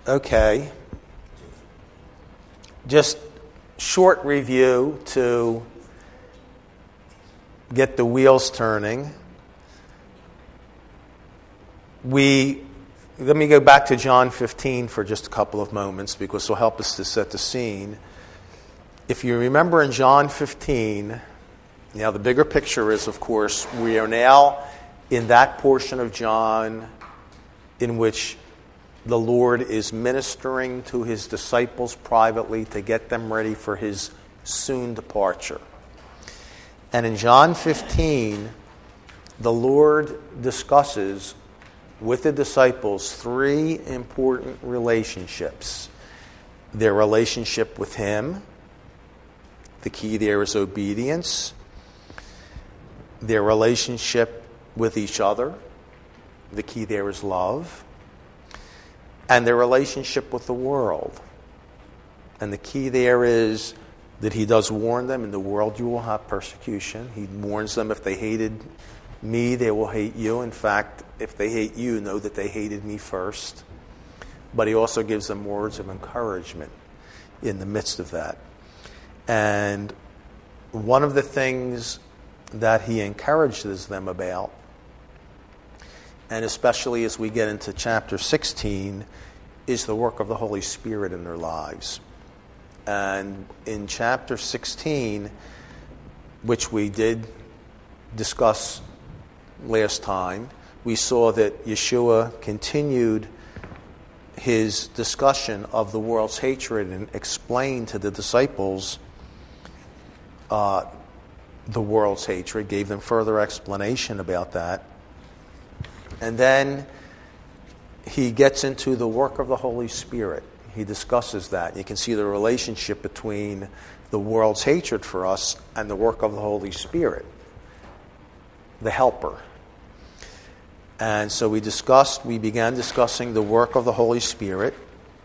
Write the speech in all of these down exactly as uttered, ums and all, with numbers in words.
Okay. Just short review to get the wheels turning. We let me go back to John fifteen for just a couple of moments because it'll help us to set the scene. If you remember in John fifteen, now the bigger picture is, of course, we are now in that portion of John in which the Lord is ministering to his disciples privately to get them ready for his soon departure. And in John fifteen, the Lord discusses with the disciples three important relationships. Their relationship with him, the key there is obedience. Their relationship with each other, the key there is love. And their relationship with the world. And the key there is that he does warn them, in the world you will have persecution. He warns them, if they hated me, they will hate you. In fact, if they hate you, know that they hated me first. But he also gives them words of encouragement in the midst of that. And one of the things that he encourages them about, and especially as we get into chapter sixteen, is the work of the Holy Spirit in their lives. And in chapter sixteen, which we did discuss last time, we saw that Yeshua continued his discussion of the world's hatred and explained to the disciples uh, the world's hatred, gave them further explanation about that. And then he gets into the work of the Holy Spirit. He discusses that. You can see the relationship between the world's hatred for us and the work of the Holy Spirit, the helper. And so we discussed, we began discussing the work of the Holy Spirit.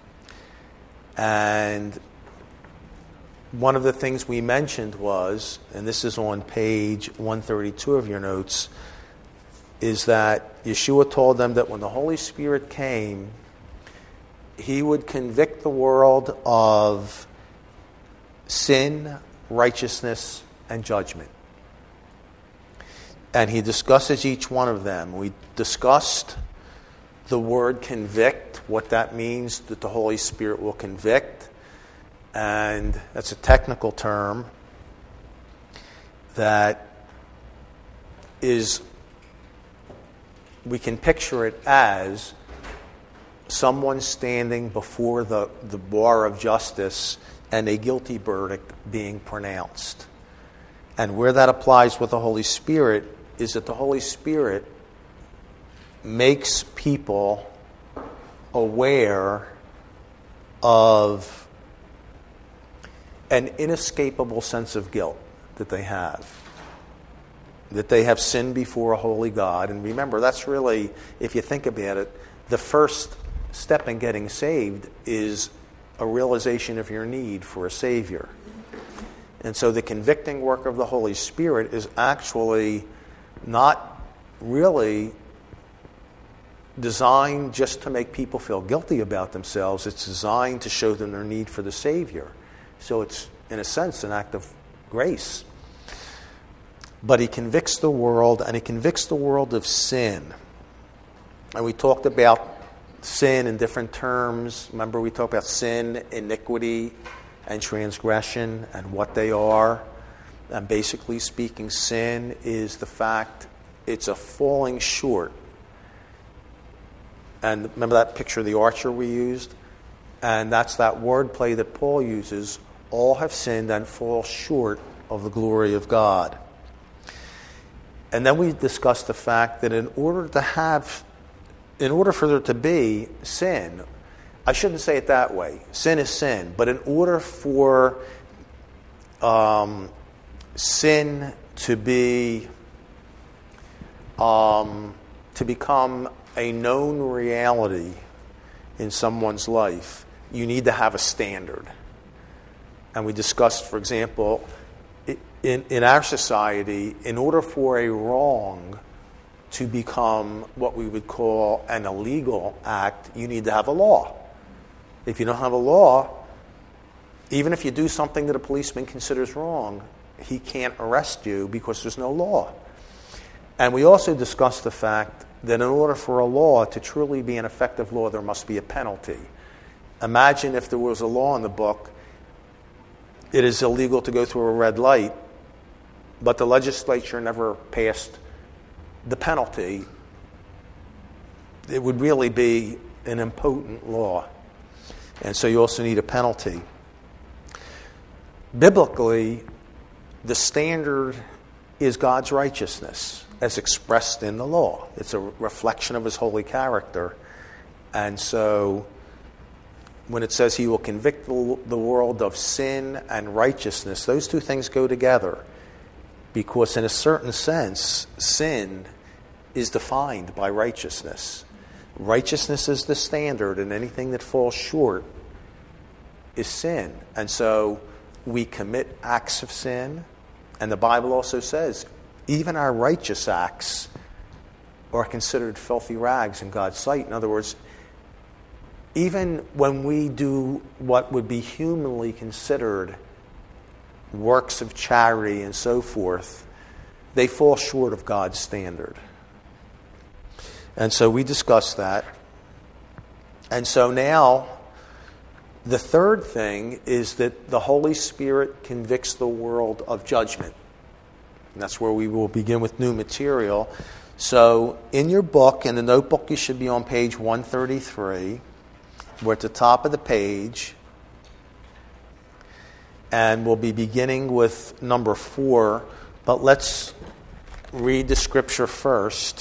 And one of the things we mentioned was, and this is on page one thirty-two of your notes, is that Yeshua told them that when the Holy Spirit came, he would convict the world of sin, righteousness, and judgment. And he discusses each one of them. We discussed the word convict, what that means, that the Holy Spirit will convict. And that's a technical term that is, we can picture it as someone standing before the, the bar of justice and a guilty verdict being pronounced. And where that applies with the Holy Spirit is that the Holy Spirit makes people aware of an inescapable sense of guilt that they have. That they have sinned before a holy God. And remember, that's really, if you think about it, the first step in getting saved is a realization of your need for a Savior. And so the convicting work of the Holy Spirit is actually not really designed just to make people feel guilty about themselves. It's designed to show them their need for the Savior. So it's, in a sense, an act of grace. But he convicts the world, and he convicts the world of sin. And we talked about sin in different terms. Remember, we talked about sin, iniquity, and transgression, and what they are. And basically speaking, sin is the fact it's a falling short. And remember that picture of the archer we used? And that's that wordplay that Paul uses. All have sinned and fall short of the glory of God. And then we discussed the fact that in order to have, in order for there to be sin, I shouldn't say it that way. Sin is sin. But in order for um, sin to be, um, to become a known reality in someone's life, you need to have a standard. And we discussed, for example, in, in our society, in order for a wrong to become what we would call an illegal act, you need to have a law. If you don't have a law, even if you do something that a policeman considers wrong, he can't arrest you because there's no law. And we also discussed the fact that in order for a law to truly be an effective law, there must be a penalty. Imagine if there was a law in the book, it is illegal to go through a red light, but the legislature never passed the penalty. It would really be an impotent law. And so you also need a penalty. Biblically, the standard is God's righteousness as expressed in the law. It's a reflection of his holy character. And so when it says he will convict the world of sin and righteousness, those two things go together. Because in a certain sense, sin is defined by righteousness. Righteousness is the standard, and anything that falls short is sin. And so we commit acts of sin, and the Bible also says even our righteous acts are considered filthy rags in God's sight. In other words, even when we do what would be humanly considered works of charity and so forth, they fall short of God's standard. And so we discussed that. And so now, the third thing is that the Holy Spirit convicts the world of judgment. And that's where we will begin with new material. So in your book, in the notebook, you should be on page one thirty-three. We're at the top of the page. And we'll be beginning with number four. But let's read the scripture first.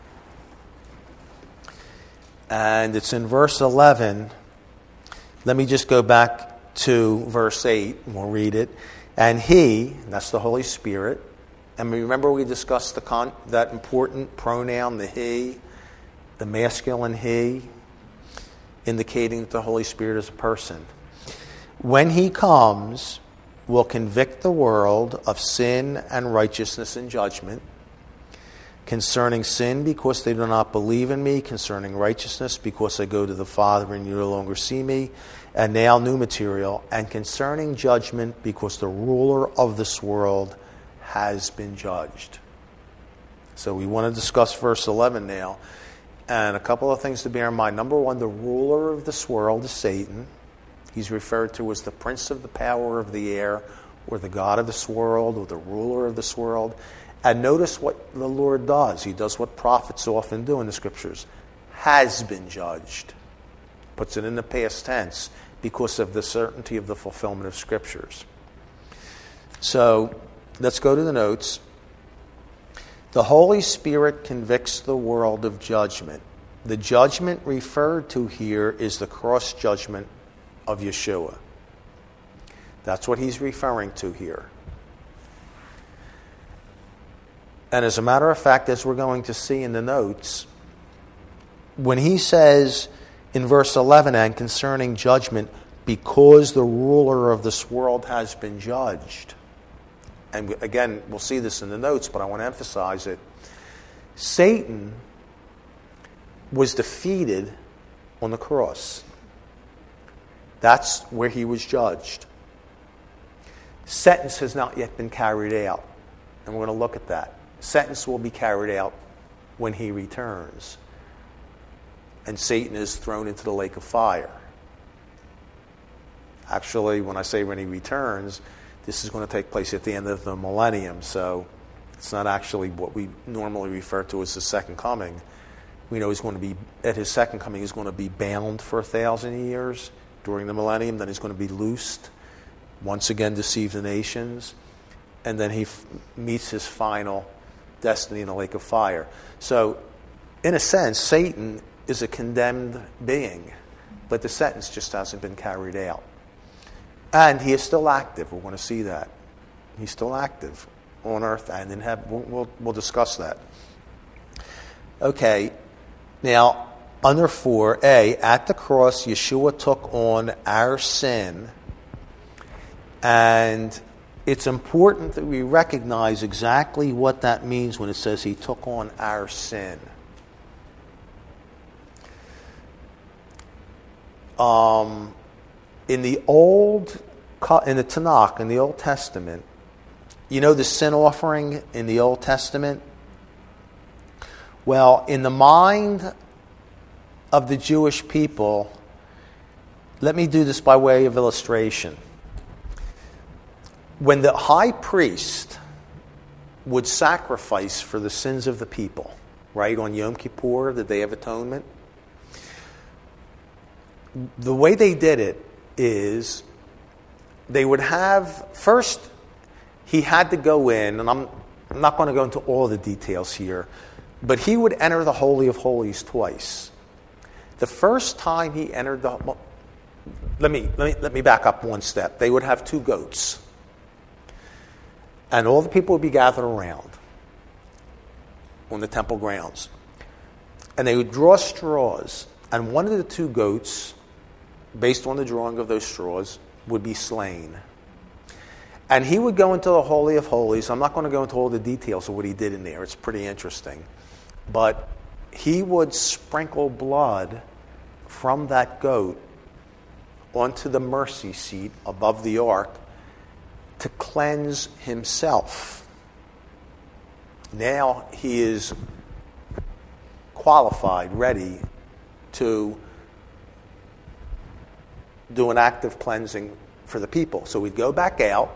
And it's in verse eleven. Let me just go back to verse eight, and we'll read it. And he, that's the Holy Spirit. And remember we discussed the con- that important pronoun, the he, the masculine he, indicating that the Holy Spirit is a person. When he comes, will convict the world of sin and righteousness and judgment. Concerning sin, because they do not believe in me. Concerning righteousness, because I go to the Father and you no longer see me. And now new material. And concerning judgment, because the ruler of this world has been judged. So we want to discuss verse eleven now. And a couple of things to bear in mind. Number one, the ruler of this world is Satan. He's referred to as the prince of the power of the air, or the god of this world, or the ruler of this world. And notice what the Lord does. He does what prophets often do in the scriptures. Has been judged. Puts it in the past tense because of the certainty of the fulfillment of scriptures. So let's go to the notes. The Holy Spirit convicts the world of judgment. The judgment referred to here is the cross judgment of Yeshua. That's what he's referring to here. And as a matter of fact, as we're going to see in the notes, when he says in verse eleven, and concerning judgment, because the ruler of this world has been judged. And again, we'll see this in the notes, but I want to emphasize it. Satan was defeated on the cross. That's where he was judged. Sentence has not yet been carried out. And we're going to look at that. Sentence will be carried out when he returns. And Satan is thrown into the lake of fire. Actually, when I say when he returns, this is going to take place at the end of the millennium. So it's not actually what we normally refer to as the second coming. We know he's going to be, at his second coming, he's going to be bound for a thousand years during the millennium. Then he's going to be loosed, once again deceive the nations. And then he f- meets his final destiny in the lake of fire. So, in a sense, Satan is a condemned being, but the sentence just hasn't been carried out. And he is still active. We're going to see that. He's still active on earth and in heaven. We'll, we'll, we'll discuss that. Okay, now, under four A, at the cross, Yeshua took on our sin, and it's important that we recognize exactly what that means when it says he took on our sin. um, in the old, in the Tanakh, in the Old Testament, you know the sin offering in the Old Testament? Well, in the mind of the Jewish people, let me do this by way of illustration. When the high priest would sacrifice for the sins of the people, right, on Yom Kippur, the Day of Atonement, the way they did it is they would have, first, he had to go in, and I'm, I'm not going to go into all the details here, but he would enter the Holy of Holies twice. The first time he entered the... Well, let me, let me, let me back up one step. They would have two goats. And all the people would be gathered around on the temple grounds. And they would draw straws. And one of the two goats, based on the drawing of those straws, would be slain. And he would go into the Holy of Holies. I'm not going to go into all the details of what he did in there. It's pretty interesting. But he would sprinkle blood from that goat onto the mercy seat above the ark to cleanse himself. Now he is qualified, ready to do an act of cleansing for the people. So we'd go back out,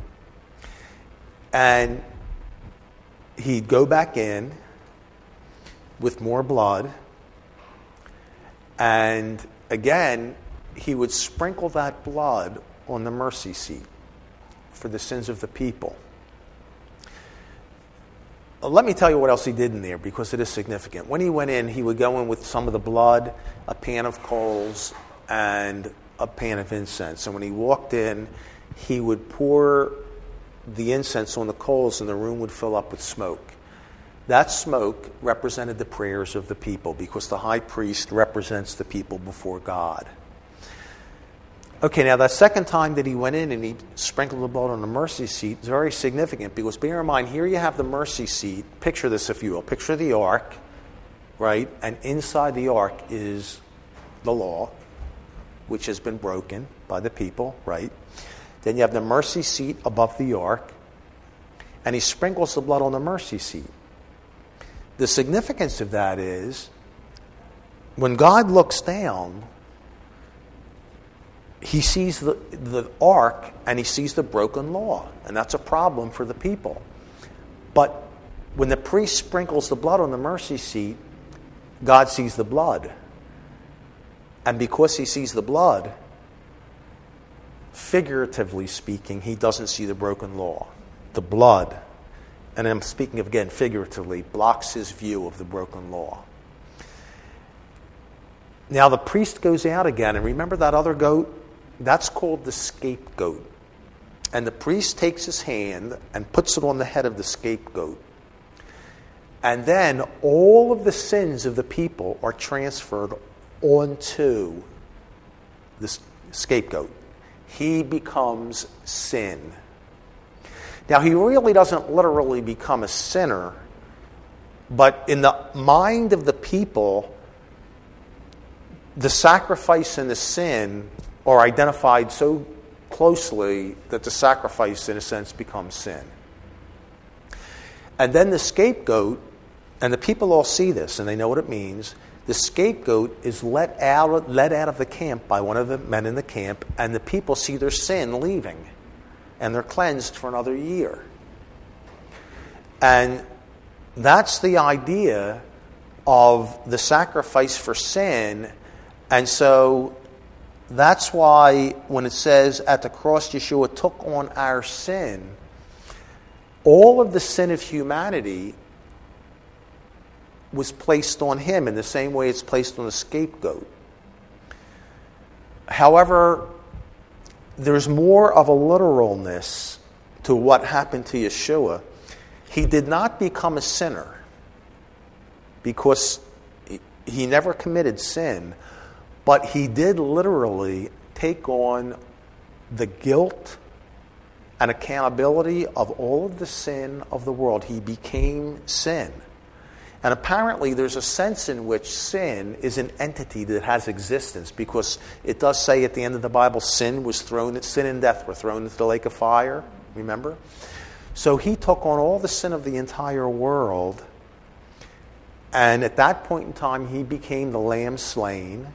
and he'd go back in with more blood, and again, he would sprinkle that blood on the mercy seat for the sins of the people. Let me tell you what else he did in there, because it is significant. When he went in, he would go in with some of the blood, a pan of coals, and a pan of incense. And when he walked in, he would pour the incense on the coals, and the room would fill up with smoke. That smoke represented the prayers of the people, because the high priest represents the people before God. Okay, now that second time that he went in and he sprinkled the blood on the mercy seat is very significant, because bear in mind, here you have the mercy seat. Picture this, if you will. Picture the ark, right? And inside the ark is the law, which has been broken by the people, right? Then you have the mercy seat above the ark, and he sprinkles the blood on the mercy seat. The significance of that is, when God looks down, he sees the, the ark and he sees the broken law. And that's a problem for the people. But when the priest sprinkles the blood on the mercy seat, God sees the blood. And because he sees the blood, figuratively speaking, he doesn't see the broken law. The blood, and I'm speaking of, again, figuratively, blocks his view of the broken law. Now the priest goes out again, and remember that other goat? That's called the scapegoat. And the priest takes his hand and puts it on the head of the scapegoat. And then all of the sins of the people are transferred onto the scapegoat. He becomes sin. Now, he really doesn't literally become a sinner, but in the mind of the people, the sacrifice and the sin are identified so closely that the sacrifice, in a sense, becomes sin. And then the scapegoat, and the people all see this, and they know what it means, the scapegoat is let out, led out of the camp by one of the men in the camp, and the people see their sin leaving, and they're cleansed for another year. And that's the idea of the sacrifice for sin. And so that's why when it says at the cross Yeshua took on our sin, all of the sin of humanity was placed on him in the same way it's placed on the scapegoat. However, there's more of a literalness to what happened to Yeshua. He did not become a sinner because he never committed sin, but he did literally take on the guilt and accountability of all of the sin of the world. He became sin. And apparently there's a sense in which sin is an entity that has existence, because it does say at the end of the Bible, sin was thrown, sin and death were thrown into the lake of fire, remember? So he took on all the sin of the entire world, and at that point in time he became the lamb slain.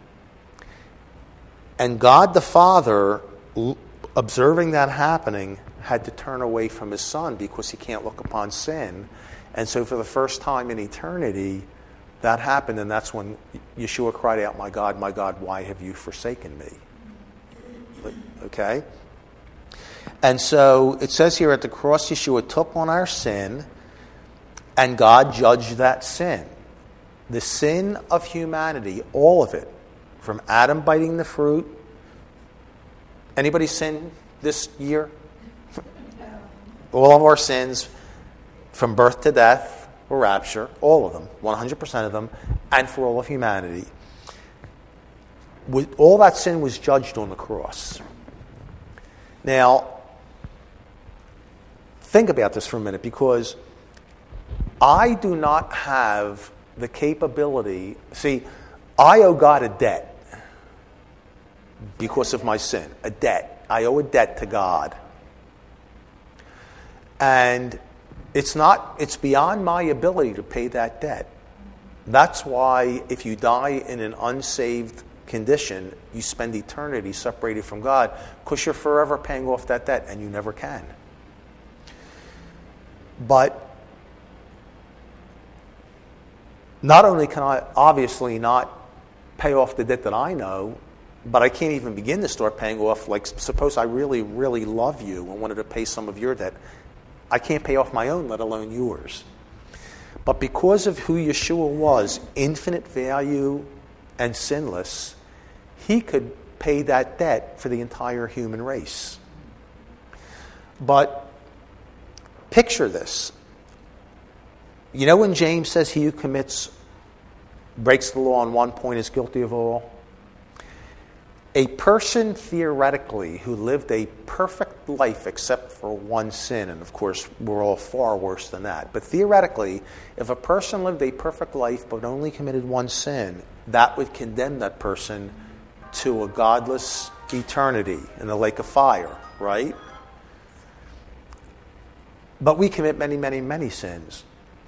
And God the Father, observing that happening, had to turn away from his Son because he can't look upon sin. And so for the first time in eternity, that happened, and that's when Yeshua cried out, "My God, my God, why have you forsaken me?" Okay? And so it says here at the cross, Yeshua took on our sin, and God judged that sin. The sin of humanity, all of it, from Adam biting the fruit. Anybody sin this year? All of our sins, from birth to death or rapture, all of them, one hundred percent of them, and for all of humanity. All that sin was judged on the cross. Now, think about this for a minute, because I do not have the capability. See, I owe God a debt because of my sin. A debt. I owe a debt to God. And it's not, it's beyond my ability to pay that debt. That's why if you die in an unsaved condition, you spend eternity separated from God, because you're forever paying off that debt, and you never can. But not only can I obviously not pay off the debt that I know, but I can't even begin to start paying off, like, suppose I really, really love you and wanted to pay some of your debt. I can't pay off my own, let alone yours. But because of who Yeshua was, infinite value and sinless, he could pay that debt for the entire human race. But picture this. You know when James says he who commits, breaks the law on one point is guilty of all? A person theoretically who lived a perfect life except for one sin, and of course we're all far worse than that, but theoretically, if a person lived a perfect life but only committed one sin, that would condemn that person to a godless eternity in the lake of fire, right? But we commit many, many, many sins.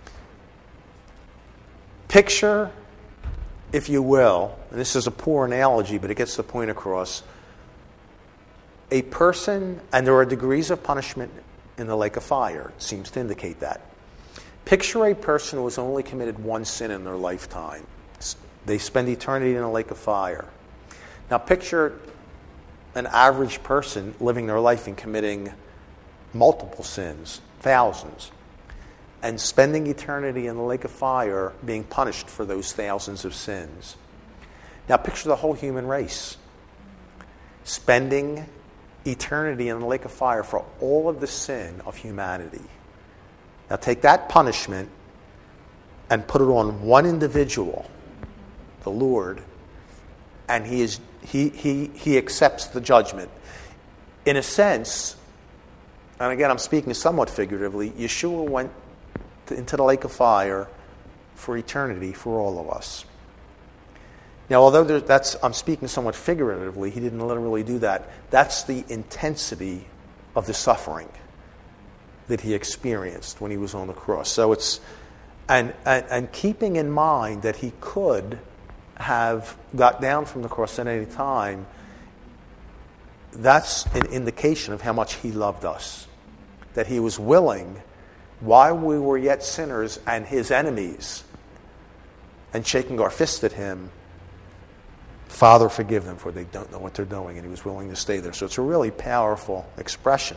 Picture, if you will, and this is a poor analogy, but it gets the point across, a person, and there are degrees of punishment in the lake of fire, it seems to indicate that. Picture a person who has only committed one sin in their lifetime. They spend eternity in a lake of fire. Now picture an average person living their life and committing multiple sins, thousands, and spending eternity in the lake of fire being punished for those thousands of sins. Now picture the whole human race spending eternity in the lake of fire for all of the sin of humanity. Now take that punishment and put it on one individual, the Lord, and he is he he he accepts the judgment. In a sense, and again I'm speaking somewhat figuratively, Yeshua went into the lake of fire for eternity for all of us. Now, although there, that's I'm speaking somewhat figuratively, he didn't literally do that. That's the intensity of the suffering that he experienced when he was on the cross. So it's and and, and keeping in mind that he could have got down from the cross at any time, that's an indication of how much he loved us. That he was willing, while we were yet sinners and his enemies, and shaking our fist at him, Father, forgive them, for they don't know what they're doing, and he was willing to stay there. So it's a really powerful expression.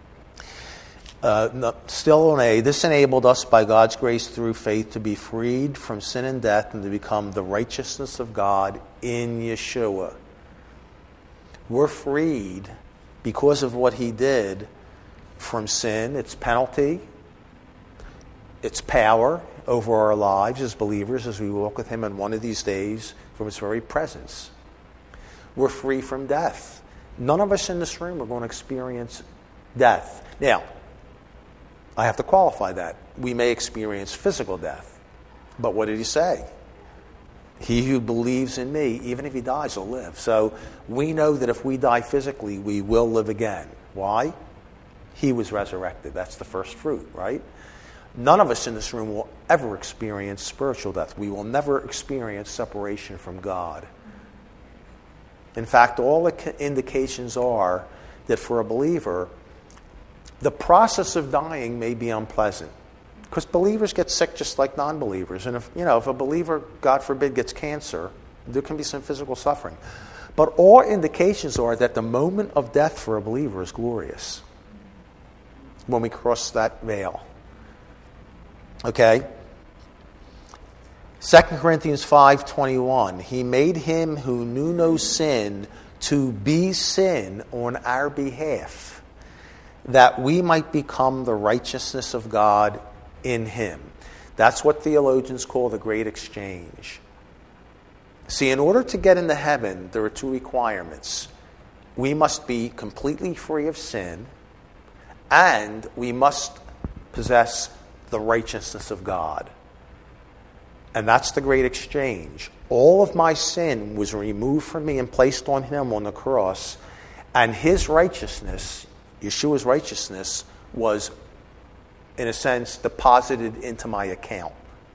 Uh, still on A, this enabled us by God's grace through faith to be freed from sin and death and to become the righteousness of God in Yeshua. We're freed because of what he did from sin, its penalty, its power over our lives as believers as we walk with him in one of these days from his very presence. We're free from death. None of us in this room are going to experience death. Now, I have to qualify that. We may experience physical death. But what did he say? He who believes in me, even if he dies, will live. So we know that if we die physically, we will live again. Why? He was resurrected. That's the first fruit, right? None of us in this room will ever experience spiritual death. We will never experience separation from God. In fact, all the indications are that for a believer, the process of dying may be unpleasant. Because believers get sick just like non-believers. And if, you know, if a believer, God forbid, gets cancer, there can be some physical suffering. But all indications are that the moment of death for a believer is glorious when we cross that veil. Okay? Second Corinthians five twenty-one, he made him who knew no sin to be sin on our behalf, that we might become the righteousness of God in him. That's what theologians call the great exchange. See, in order to get into heaven, there are two requirements. We must be completely free of sin, and we must possess the righteousness of God. And that's the great exchange. All of my sin was removed from me and placed on him on the cross, and his righteousness, Yeshua's righteousness, was, in a sense, deposited into my account.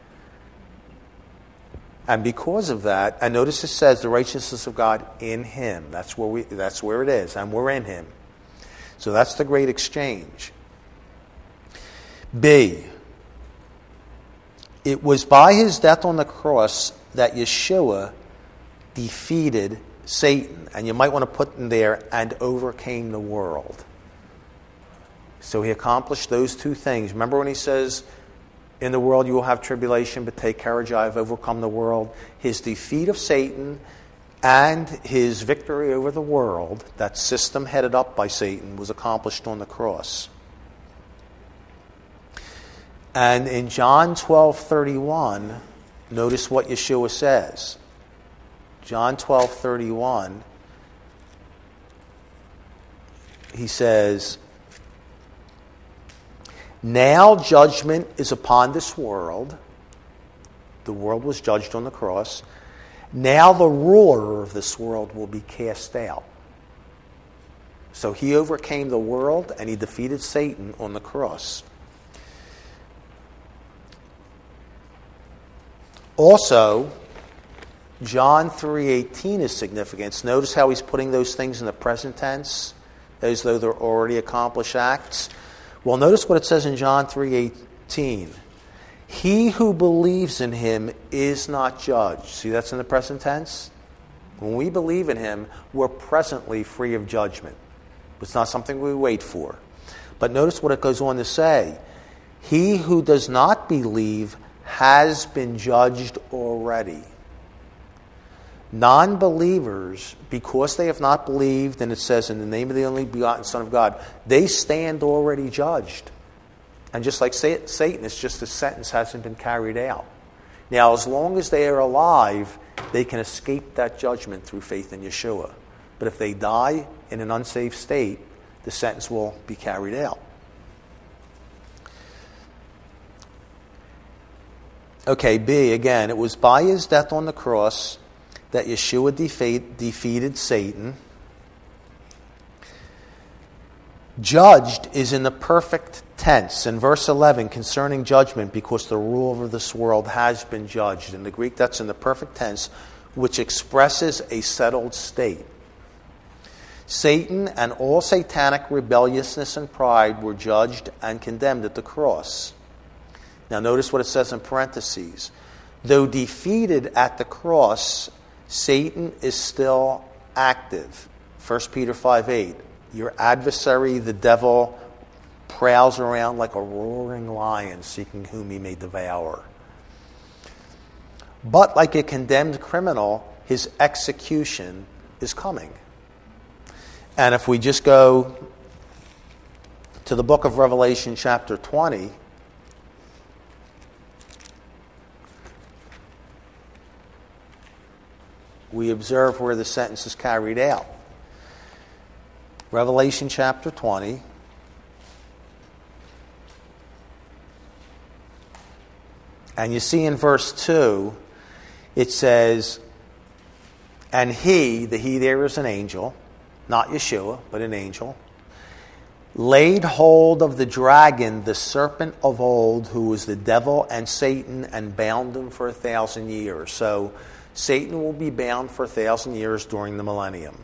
And because of that, and notice it says the righteousness of God in him. That's where we that's where it is, and we're in him. So that's the great exchange. B. It was by his death on the cross that Yeshua defeated Satan. And you might want to put in there, and overcame the world. So he accomplished those two things. Remember when he says, in the world you will have tribulation, but take courage, I have overcome the world. His defeat of Satan and his victory over the world, that system headed up by Satan, was accomplished on the cross. And in John twelve thirty-one, notice what Yeshua says. John twelve thirty-one, he says, now judgment is upon this world. The world was judged on the cross. Now the ruler of this world will be cast out. So he overcame the world and he defeated Satan on the cross. Also, John three eighteen is significant. Notice how he's putting those things in the present tense, as though they're already accomplished acts. Well, notice what it says in John three eighteen. He who believes in him is not judged. See, that's in the present tense. When we believe in him, we're presently free of judgment. It's not something we wait for. But notice what it goes on to say. He who does not believe has been judged already. Non-believers, because they have not believed, and it says in the name of the only begotten Son of God, they stand already judged. And just like Satan, it's just the sentence hasn't been carried out. Now, as long as they are alive, they can escape that judgment through faith in Yeshua. But if they die in an unsafe state, the sentence will be carried out. Okay, B, again, it was by his death on the cross that Yeshua defeat, defeated Satan. Judged is in the perfect tense. In verse eleven, concerning judgment, because the ruler of this world has been judged. In the Greek, that's in the perfect tense, which expresses a settled state. Satan and all satanic rebelliousness and pride were judged and condemned at the cross. Now notice what it says in parentheses. Though defeated at the cross, Satan is still active. First Peter five eight. Your adversary, the devil, prowls around like a roaring lion, seeking whom he may devour. But like a condemned criminal, his execution is coming. And if we just go to the book of Revelation, chapter twenty, we observe where the sentence is carried out. Revelation chapter twenty. And you see in verse two, it says, and he, the he there is an angel, not Yeshua, but an angel, laid hold of the dragon, the serpent of old, who was the devil and Satan, and bound him for a thousand years. So Satan will be bound for a thousand years during the millennium.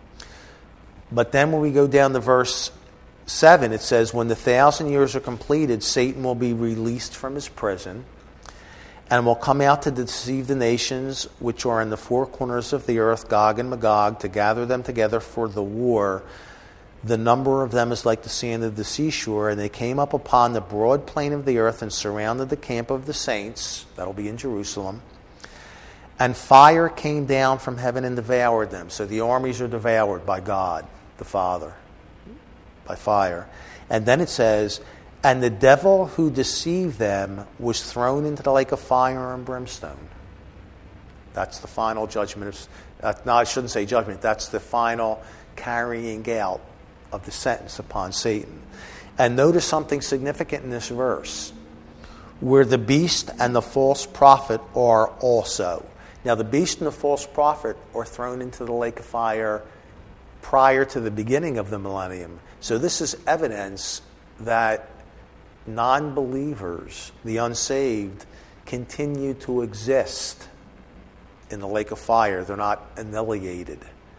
But then when we go down to verse seven, it says, when the thousand years are completed, Satan will be released from his prison and will come out to deceive the nations which are in the four corners of the earth, Gog and Magog, to gather them together for the war. The number of them is like the sand of the seashore. And they came up upon the broad plain of the earth and surrounded the camp of the saints. That'll be in Jerusalem. And fire came down from heaven and devoured them. So the armies are devoured by God, the Father, by fire. And then it says, and the devil who deceived them was thrown into the lake of fire and brimstone. That's the final judgment. Of, uh, no, I shouldn't say judgment. That's the final carrying out of the sentence upon Satan. And notice something significant in this verse, where the beast and the false prophet are also. Now, the beast and the false prophet are thrown into the lake of fire prior to the beginning of the millennium. So this is evidence that non-believers, the unsaved, continue to exist in the lake of fire. They're not annihilated.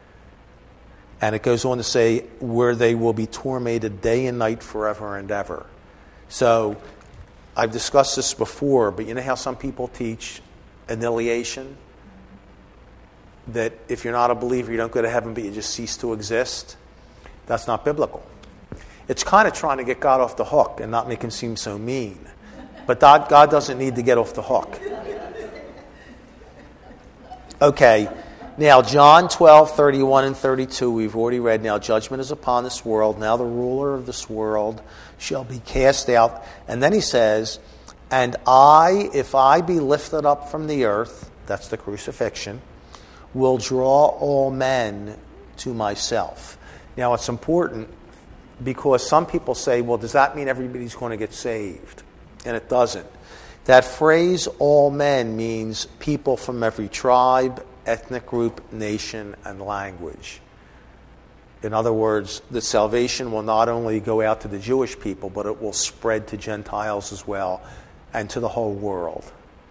And it goes on to say, where they will be tormented day and night forever and ever. So, I've discussed this before, but you know how some people teach annihilation? That if you're not a believer, you don't go to heaven, but you just cease to exist? That's not biblical. It's kind of trying to get God off the hook and not make him seem so mean. But God, God doesn't need to get off the hook. Okay. Now, John twelve, thirty-one and thirty-two, we've already read. Now, judgment is upon this world. Now the ruler of this world shall be cast out. And then he says, and I, if I be lifted up from the earth, that's the crucifixion, will draw all men to myself. Now, it's important because some people say, well, does that mean everybody's going to get saved? And it doesn't. That phrase, all men, means people from every tribe, ethnic group, nation, and language. In other words, the salvation will not only go out to the Jewish people, but it will spread to Gentiles as well and to the whole world.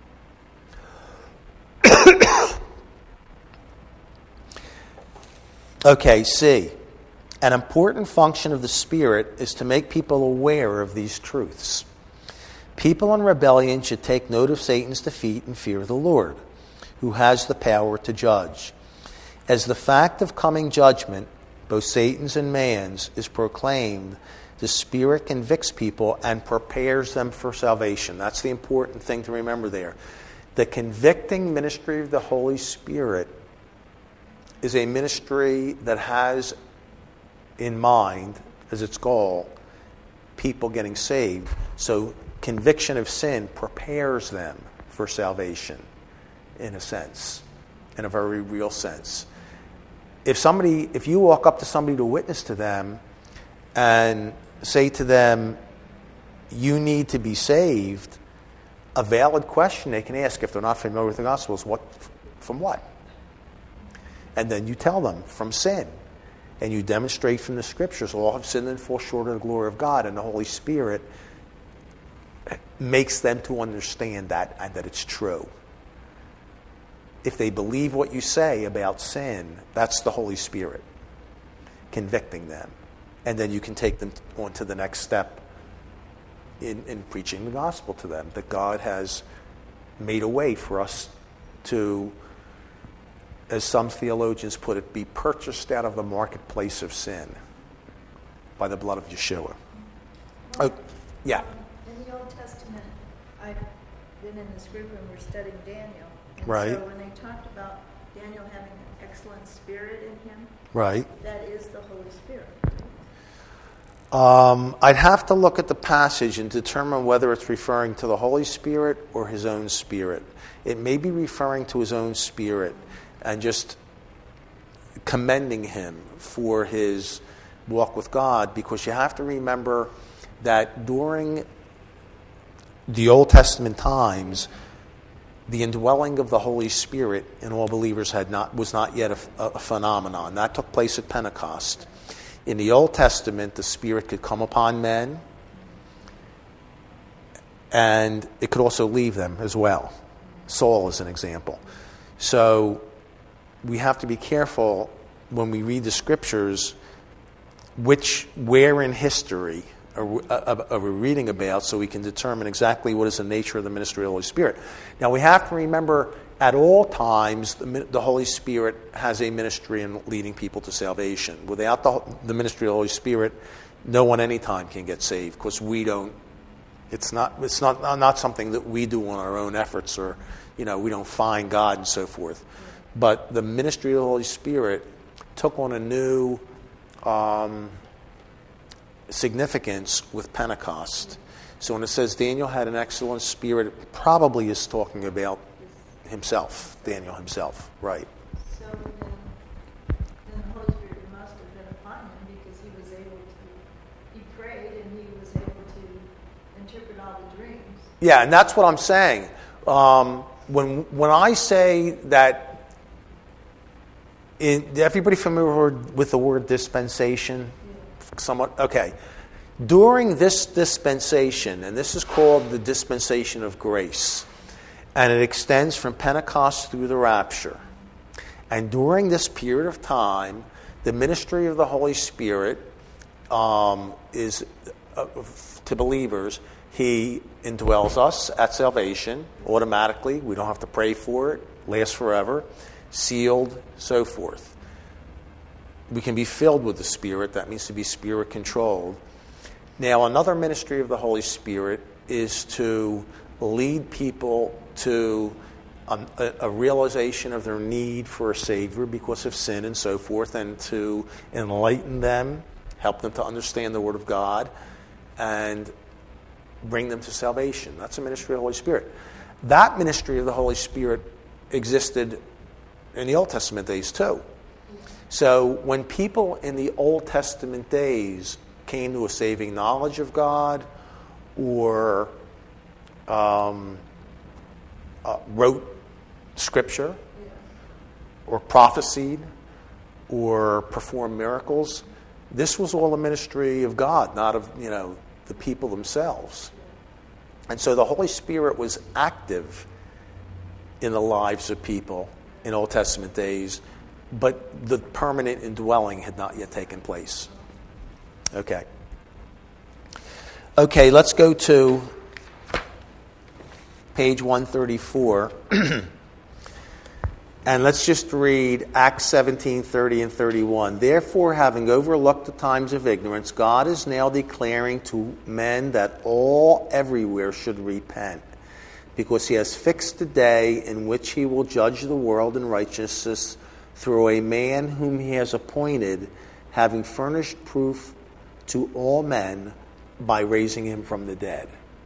Okay, C. An important function of the Spirit is to make people aware of these truths. People in rebellion should take note of Satan's defeat and fear the Lord, who has the power to judge. As the fact of coming judgment, both Satan's and man's, is proclaimed, the Spirit convicts people and prepares them for salvation. That's the important thing to remember there. The convicting ministry of the Holy Spirit is a ministry that has in mind, as its goal, people getting saved. So conviction of sin prepares them for salvation, in a sense, in a very real sense. If somebody, if you walk up to somebody to witness to them and say to them, you need to be saved, a valid question they can ask if they're not familiar with the gospel is, what, from what? And then you tell them, from sin. And you demonstrate from the scriptures, all have sinned and fall short of the glory of God, and the Holy Spirit makes them to understand that and that it's true. If they believe what you say about sin, that's the Holy Spirit convicting them. And then you can take them on to the next step in, in preaching the gospel to them, that God has made a way for us to, as some theologians put it, be purchased out of the marketplace of sin by the blood of Yeshua. Oh, yeah. In the Old Testament, I've been in this group and we're studying Daniel. And right. So when they talked about Daniel having an excellent spirit in him, right, that is the Holy Spirit. Um, I'd have to look at the passage and determine whether it's referring to the Holy Spirit or his own spirit. It may be referring to his own spirit and just commending him for his walk with God, because you have to remember that during the Old Testament times, the indwelling of the Holy Spirit in all believers had not was not yet a, a phenomenon. That took place at Pentecost. In the Old Testament, the Spirit could come upon men, and it could also leave them as well. Saul is an example. So we have to be careful when we read the Scriptures, which, where in history are we, are we reading about, so we can determine exactly what is the nature of the ministry of the Holy Spirit. Now, we have to remember at all times the, the Holy Spirit has a ministry in leading people to salvation. Without the, the ministry of the Holy Spirit, no one anytime can get saved, because we don't. It's not. It's not not something that we do on our own efforts, or you know, we don't find God and so forth. But the ministry of the Holy Spirit took on a new Um, significance with Pentecost. So when it says Daniel had an excellent spirit, it probably is talking about himself, Daniel himself, right? So then, then the Holy Spirit must have been upon him, because he was able to, he prayed and he was able to interpret all the dreams. Yeah, and that's what I'm saying. Um, when when I say that, in, everybody familiar with the word dispensation? Somewhat, okay. During this dispensation, and this is called the dispensation of grace, and it extends from Pentecost through the rapture. And during this period of time, the ministry of the Holy Spirit um, is uh, to believers. He indwells us at salvation automatically. We don't have to pray for it. Lasts forever. Sealed, so forth. We can be filled with the Spirit. That means to be Spirit-controlled. Now, another ministry of the Holy Spirit is to lead people to um, a, a realization of their need for a Savior because of sin and so forth, and to enlighten them, help them to understand the Word of God, and bring them to salvation. That's a ministry of the Holy Spirit. That ministry of the Holy Spirit existed in the Old Testament days too. So when people in the Old Testament days came to a saving knowledge of God, or um, uh, wrote Scripture, or prophesied, or performed miracles, this was all a ministry of God, not of, you know, the people themselves. And so the Holy Spirit was active in the lives of people in Old Testament days, but the permanent indwelling had not yet taken place. Okay. Okay, let's go to page one thirty-four. And let's just read Acts seventeen, thirty and thirty-one. Therefore, having overlooked the times of ignorance, God is now declaring to men that all everywhere should repent, because he has fixed a day in which he will judge the world in righteousness through a man whom he has appointed, having furnished proof to all men by raising him from the dead.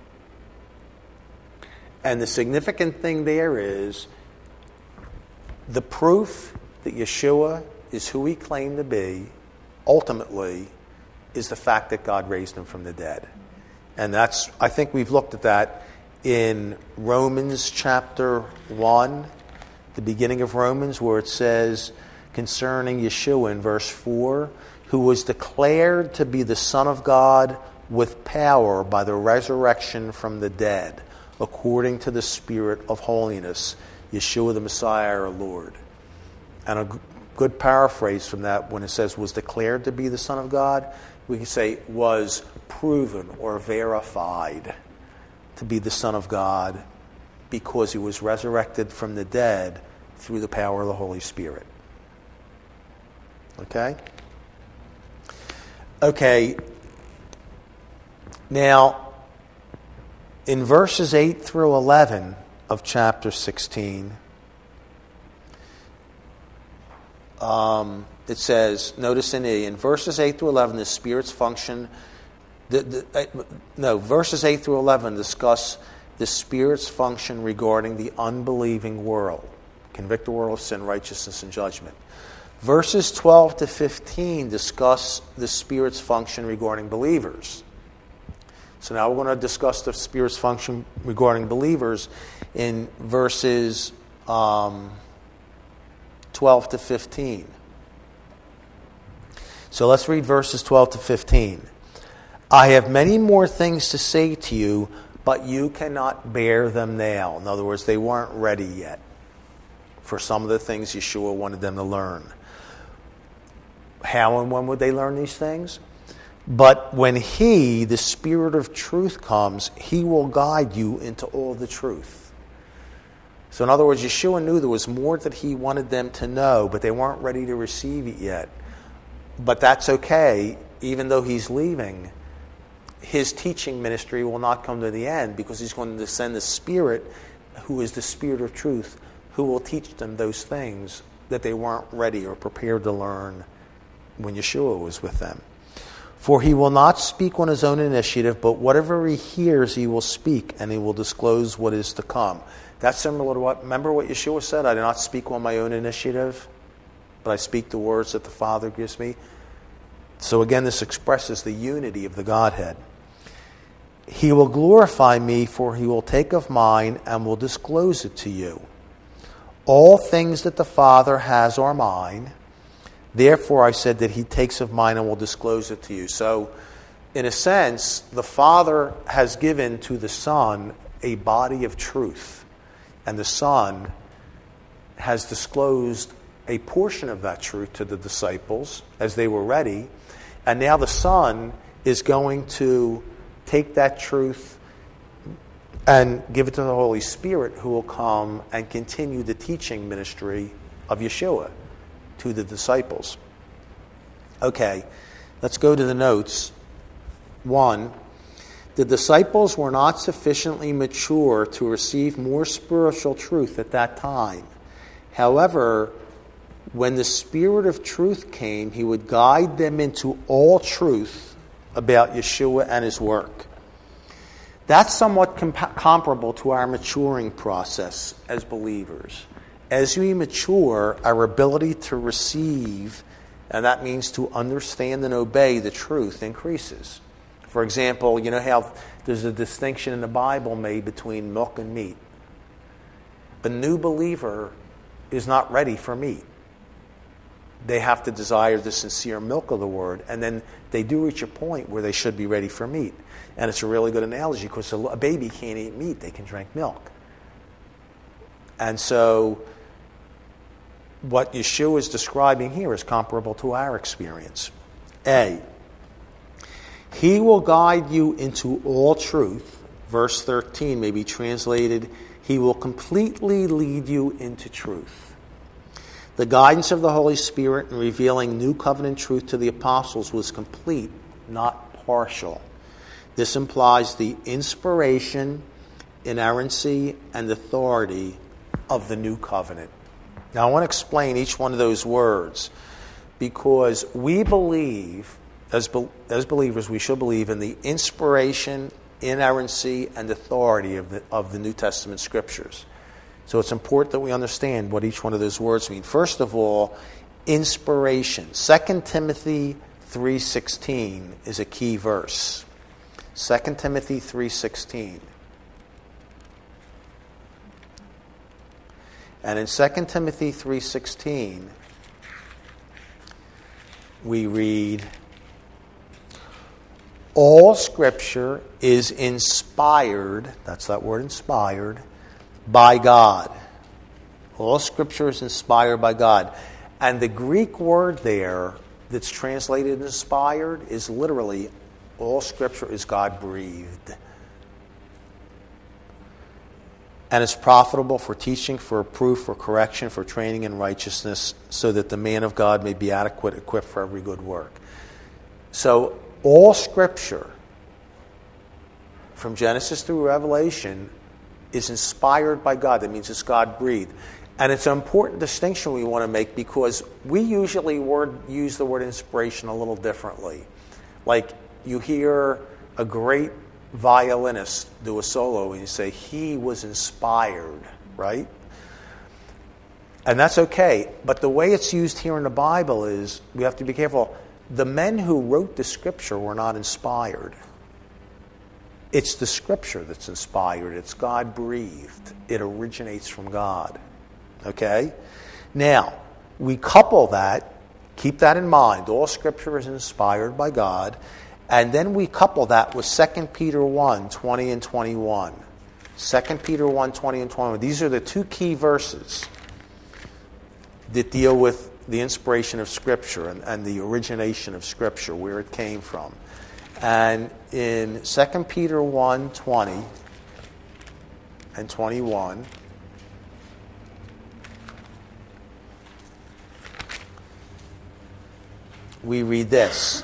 And the significant thing there is the proof that Yeshua is who he claimed to be, ultimately, is the fact that God raised him from the dead. And that's, I think we've looked at that in Romans chapter one, the beginning of Romans, where it says concerning Yeshua in verse four, who was declared to be the Son of God with power by the resurrection from the dead, according to the Spirit of holiness, Yeshua the Messiah our Lord. And a good paraphrase from that, when it says was declared to be the Son of God, we can say was proven or verified to be the Son of God, because he was resurrected from the dead through the power of the Holy Spirit. Okay? Okay. Now, in verses eight through eleven of chapter sixteen, um, it says, notice in E, in verses eight through eleven, the Spirit's function, the, the, no, verses eight through eleven discuss the Spirit's function regarding the unbelieving world. Convict the world of sin, righteousness, and judgment. Verses twelve to fifteen discuss the Spirit's function regarding believers. So now we're going to discuss the Spirit's function regarding believers in verses um, twelve to fifteen. So let's read verses twelve to fifteen. I have many more things to say to you, but you cannot bear them now. In other words, they weren't ready yet for some of the things Yeshua wanted them to learn. How and when would they learn these things? But when He, the Spirit of truth, comes, He will guide you into all the truth. So in other words, Yeshua knew there was more that He wanted them to know, but they weren't ready to receive it yet. But that's okay, even though He's leaving. His teaching ministry will not come to the end because He's going to send the Spirit, who is the Spirit of truth, who will teach them those things that they weren't ready or prepared to learn when Yeshua was with them. For He will not speak on His own initiative, but whatever He hears, He will speak, and He will disclose what is to come. That's similar to what, remember what Yeshua said? I do not speak on my own initiative, but I speak the words that the Father gives me. So again, this expresses the unity of the Godhead. He will glorify me, for He will take of mine and will disclose it to you. All things that the Father has are mine. Therefore I said that He takes of mine and will disclose it to you. So, in a sense, the Father has given to the Son a body of truth. And the Son has disclosed a portion of that truth to the disciples as they were ready. And now the Son is going to take that truth and give it to the Holy Spirit, who will come and continue the teaching ministry of Yeshua to the disciples. Okay, let's go to the notes. One, the disciples were not sufficiently mature to receive more spiritual truth at that time. However, when the Spirit of truth came, He would guide them into all truth about Yeshua and His work. That's somewhat compa- comparable to our maturing process as believers. As we mature, our ability to receive, and that means to understand and obey the truth, increases. For example, you know how there's a distinction in the Bible made between milk and meat. A new believer is not ready for meat. They have to desire the sincere milk of the Word, and then they do reach a point where they should be ready for meat. And it's a really good analogy because a baby can't eat meat, they can drink milk. And so what Yeshua is describing here is comparable to our experience. A, He will guide you into all truth. Verse thirteen may be translated, He will completely lead you into truth. The guidance of the Holy Spirit in revealing new covenant truth to the apostles was complete, not partial. This implies the inspiration, inerrancy, and authority of the new covenant. Now I want to explain each one of those words because we believe, as, be, as believers, we should believe in the inspiration, inerrancy, and authority of the, of the New Testament Scriptures. So it's important that we understand what each one of those words mean. First of all, inspiration. Second Timothy three sixteen is a key verse. Second Timothy three sixteen. And in Second Timothy three sixteen, we read, all Scripture is inspired, that's that word inspired, by God. All Scripture is inspired by God. And the Greek word there that's translated inspired is literally, all Scripture is God-breathed. And it's profitable for teaching, for reproof, for correction, for training in righteousness, so that the man of God may be adequate, equipped for every good work. So all Scripture, from Genesis through Revelation, is inspired by God. That means it's God-breathed. And it's an important distinction we want to make because we usually word, use the word inspiration a little differently. Like you hear a great violinist do a solo and you say, he was inspired, right? And that's okay. But the way it's used here in the Bible is, we have to be careful. The men who wrote the Scripture were not inspired. It's the Scripture that's inspired. It's God-breathed. It originates from God. Okay? Now, we couple that, keep that in mind. All Scripture is inspired by God. And then we couple that with Second Peter one, twenty and twenty-one. Second Peter one, twenty and twenty-one. These are the two key verses that deal with the inspiration of Scripture and, and the origination of Scripture, where it came from. And in Second Peter one, twenty and twenty-one, we read this.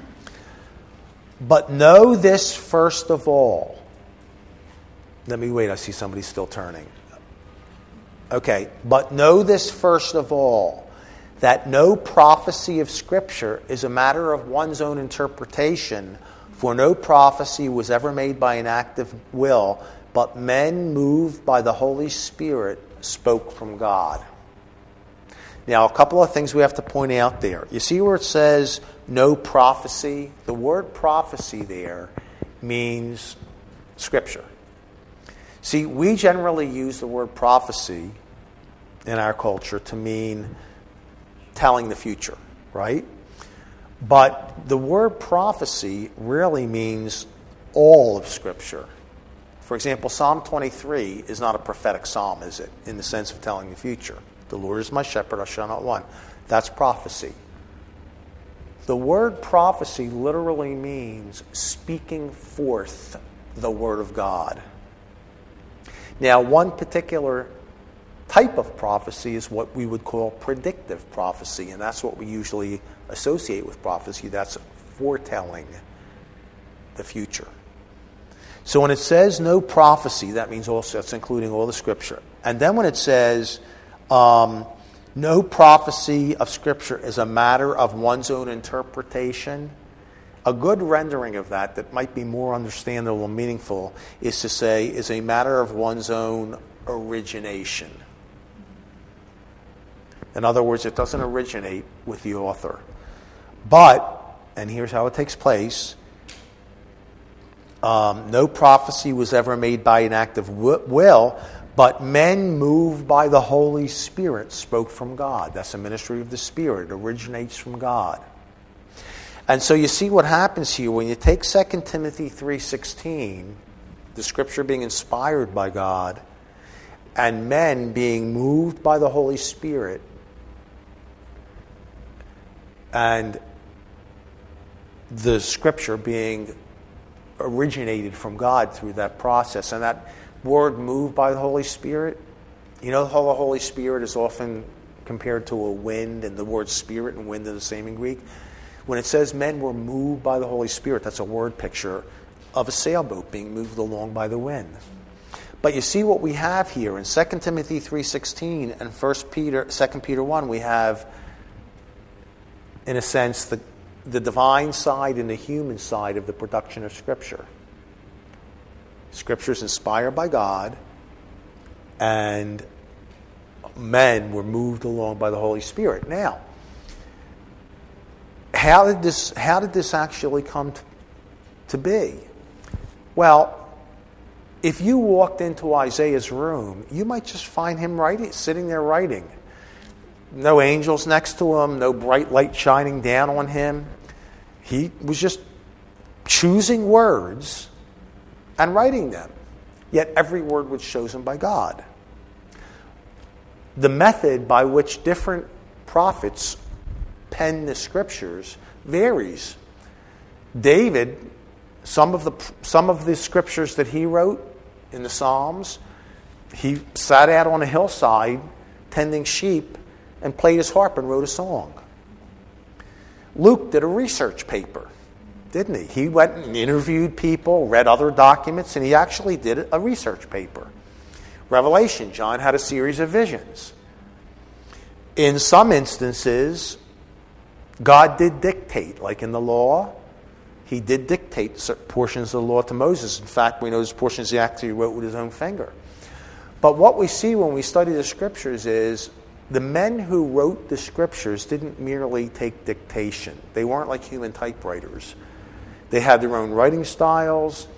But know this first of all. Let me wait, I see somebody still turning. Okay, but know this first of all, that no prophecy of Scripture is a matter of one's own interpretation, for no prophecy was ever made by an act of will, but men moved by the Holy Spirit spoke from God. Now, a couple of things we have to point out there. You see where it says no prophecy? The word prophecy there means Scripture. See, we generally use the word prophecy in our culture to mean telling the future, right? But the word prophecy really means all of Scripture. For example, Psalm twenty-three is not a prophetic psalm, is it? In the sense of telling the future. The Lord is my shepherd, I shall not want. That's prophecy. The word prophecy literally means speaking forth the Word of God. Now, one particular type of prophecy is what we would call predictive prophecy, and that's what we usually associate with prophecy. That's foretelling the future. So when it says no prophecy, that means also that's including all the Scripture. And then when it says um, no prophecy of Scripture is a matter of one's own interpretation, a good rendering of that that might be more understandable and meaningful is to say is a matter of one's own origination. In other words, it doesn't originate with the author. But, and here's how it takes place, um, no prophecy was ever made by an act of will, but men moved by the Holy Spirit spoke from God. That's a ministry of the Spirit. It originates from God. And so you see what happens here when you take Second Timothy three sixteen, the Scripture being inspired by God, and men being moved by the Holy Spirit, and the Scripture being originated from God through that process. And that word moved by the Holy Spirit, you know how the Holy Spirit is often compared to a wind, and the words spirit and wind are the same in Greek. When it says men were moved by the Holy Spirit, that's a word picture of a sailboat being moved along by the wind. But you see what we have here in Second Timothy three sixteen and First Peter, Second Peter one, we have, in a sense, the, the divine side and the human side of the production of Scripture. Scripture is inspired by God, and men were moved along by the Holy Spirit. Now, how did this, how did this actually come to, to be? Well, if you walked into Isaiah's room, you might just find him writing, sitting there writing. No angels next to him, no bright light shining down on him. He was just choosing words and writing them. Yet every word was chosen by God. The method by which different prophets pen the Scriptures varies. David, some of the some of the Scriptures that he wrote in the Psalms, he sat out on a hillside tending sheep and played his harp and wrote a song. Luke did a research paper, didn't he? He went and interviewed people, read other documents, and he actually did a research paper. Revelation, John had a series of visions. In some instances, God did dictate, like in the law. He did dictate certain portions of the law to Moses. In fact, we know those portions he actually wrote with his own finger. But what we see when we study the Scriptures is the men who wrote the Scriptures didn't merely take dictation. They weren't like human typewriters. They had their own writing styles.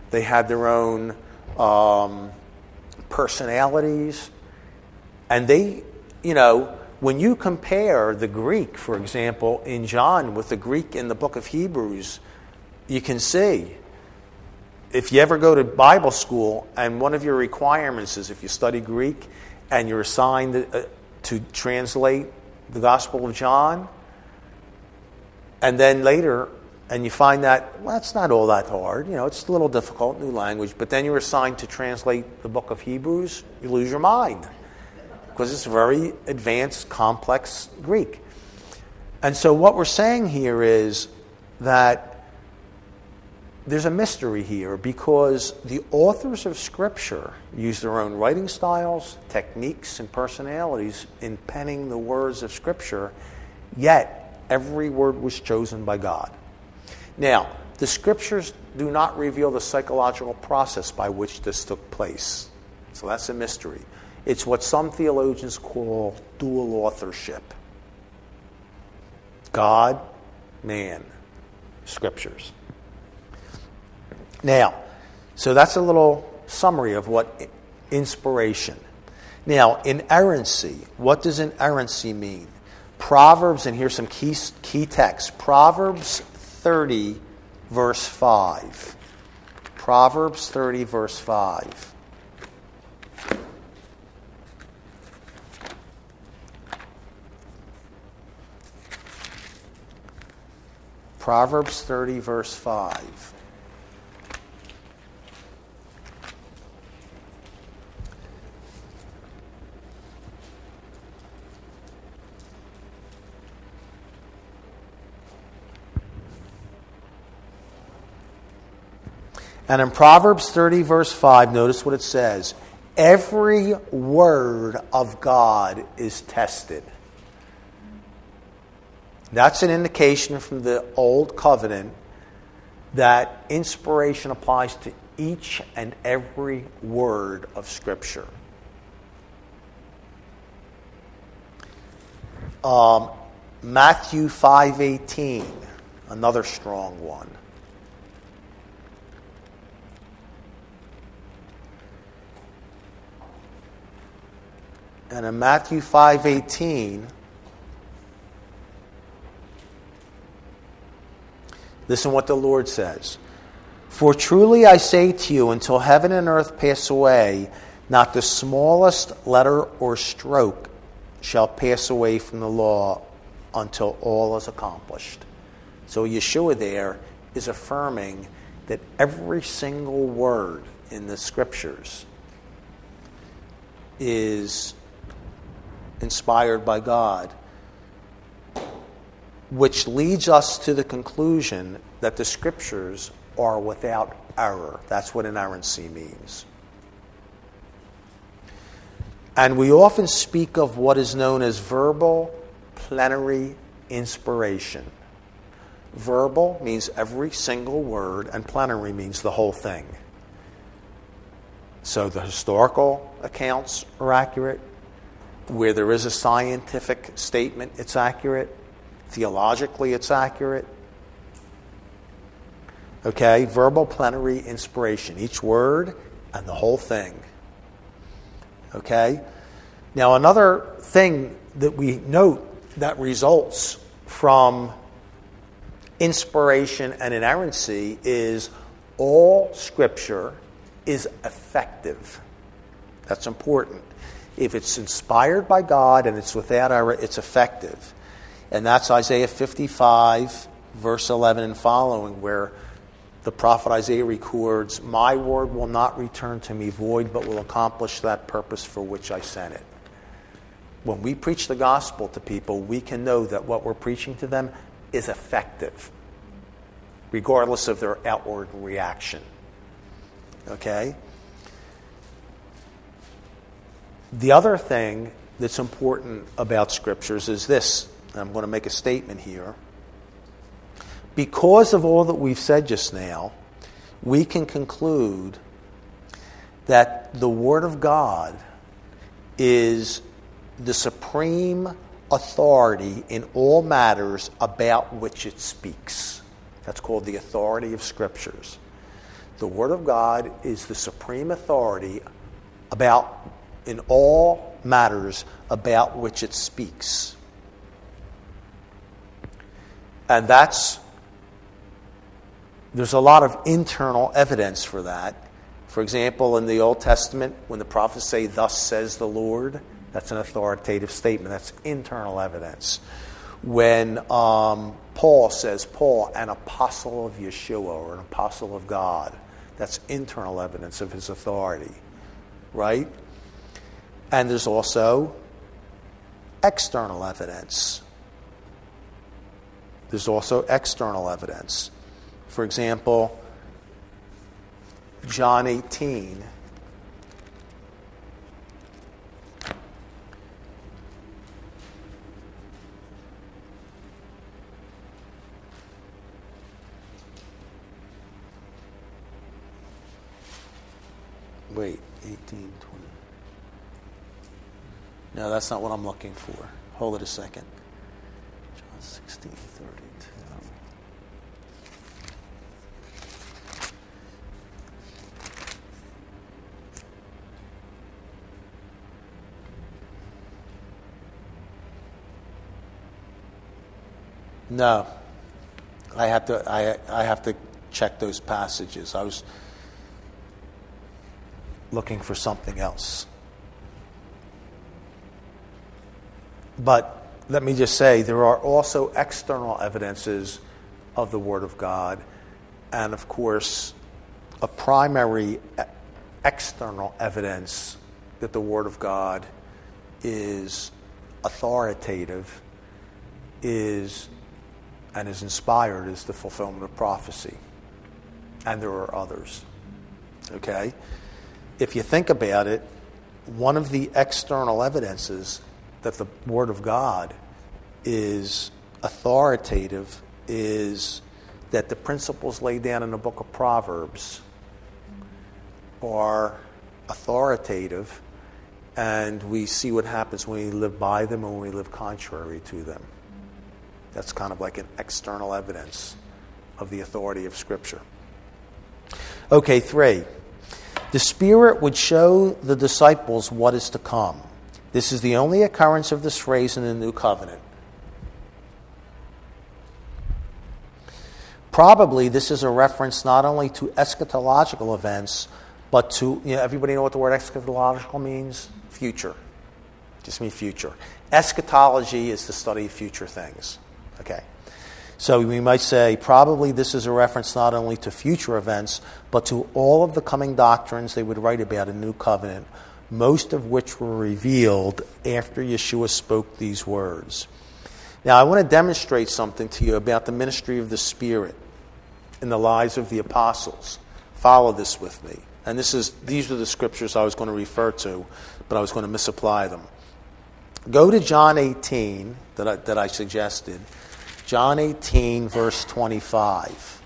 They had their own um, personalities. And they, you know, when you compare the Greek, for example, in John with the Greek in the book of Hebrews, you can see, if you ever go to Bible school and one of your requirements is if you study Greek and you're assigned uh, to translate the Gospel of John, and then later, and you find that, well, it's not all that hard. You know, it's a little difficult, new language, but then you're assigned to translate the book of Hebrews, you lose your mind because it's very advanced, complex Greek. And so what we're saying here is that there's a mystery here because the authors of Scripture use their own writing styles, techniques, and personalities in penning the words of Scripture, yet every word was chosen by God. Now, the Scriptures do not reveal the psychological process by which this took place. So that's a mystery. It's what some theologians call dual authorship. God, man, Scriptures. Now, so that's a little summary of what inspiration. Now, inerrancy. What does inerrancy mean? Proverbs, and here's some key, key texts. Proverbs thirty, verse five. Proverbs thirty, verse five. Proverbs thirty, verse five. And in Proverbs thirty, verse five, notice what it says. Every word of God is tested. That's an indication from the Old Covenant that inspiration applies to each and every word of Scripture. Um, Matthew five eighteen, another strong one. And in Matthew five eighteen, listen what the Lord says. For truly I say to you, until heaven and earth pass away, not the smallest letter or stroke shall pass away from the law until all is accomplished. So Yeshua there is affirming that every single word in the Scriptures is inspired by God, which leads us to the conclusion that the Scriptures are without error. That's what inerrancy means. And we often speak of what is known as verbal plenary inspiration. Verbal means every single word, and plenary means the whole thing. So the historical accounts are accurate. Where there is a scientific statement, it's accurate. Theologically, it's accurate. Okay, verbal plenary inspiration. Each word and the whole thing. Okay? Now, another thing that we note that results from inspiration and inerrancy is all Scripture is effective. That's important. If it's inspired by God and it's without error, it's effective. And that's Isaiah fifty-five, verse eleven and following, where the prophet Isaiah records, my word will not return to me void, but will accomplish that purpose for which I sent it. When we preach the gospel to people, we can know that what we're preaching to them is effective, regardless of their outward reaction. Okay? The other thing that's important about Scriptures is this. And I'm going to make a statement here. Because of all that we've said just now, we can conclude that the Word of God is the supreme authority in all matters about which it speaks. That's called the authority of Scriptures. The Word of God is the supreme authority about in all matters about which it speaks. And that's, there's a lot of internal evidence for that. For example, in the Old Testament, when the prophets say, "Thus says the Lord," that's an authoritative statement. That's internal evidence. When um, Paul says, Paul, an apostle of Yeshua, or an apostle of God, that's internal evidence of his authority, right? And there's also external evidence. There's also external evidence. For example, John eighteen. Wait, eighteen, twenty. No, that's not what I'm looking for. Hold it a second. John sixteen, thirty-two. No, I have to. I I have to check those passages. I was looking for something else. But let me just say, there are also external evidences of the Word of God, and of course, a primary external evidence that the Word of God is authoritative is and is inspired is the fulfillment of prophecy. And there are others. Okay? If you think about it, one of the external evidences that the Word of God is authoritative is that the principles laid down in the book of Proverbs are authoritative, and we see what happens when we live by them and when we live contrary to them. That's kind of like an external evidence of the authority of Scripture. Okay, three. The Spirit would show the disciples what is to come. This is the only occurrence of this phrase in the New Covenant. Probably this is a reference not only to eschatological events, but to, you know, everybody know what the word eschatological means? Future. Just means future. Eschatology is the study of future things. Okay. So we might say probably this is a reference not only to future events, but to all of the coming doctrines they would write about in New Covenant, most of which were revealed after Yeshua spoke these words. Now I want to demonstrate something to you about the ministry of the Spirit in the lives of the apostles. Follow this with me. And this is these are the scriptures I was going to refer to, but I was going to misapply them. Go to John eighteen that I, that I suggested. John eighteen, verse twenty-five.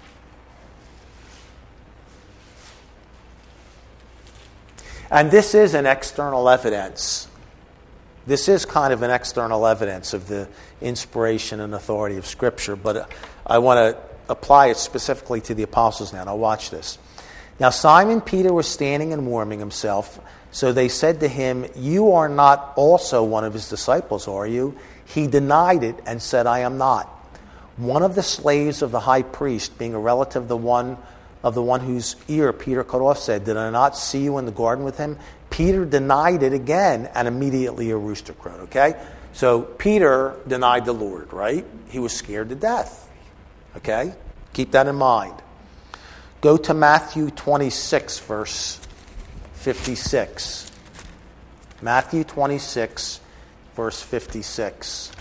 And this is an external evidence. This is kind of an external evidence of the inspiration and authority of Scripture, but I want to apply it specifically to the apostles now. Now watch this. Now Simon Peter was standing and warming himself, so they said to him, "You are not also one of his disciples, are you?" He denied it and said, "I am not." One of the slaves of the high priest, being a relative of the one of the one whose ear Peter cut off, said, "Did I not see you in the garden with him?" Peter denied it again, and immediately a rooster crowed. Okay? So Peter denied the Lord, right? He was scared to death. Okay? Keep that in mind. Go to Matthew twenty-six, verse fifty-six. Matthew twenty-six, verse fifty-six.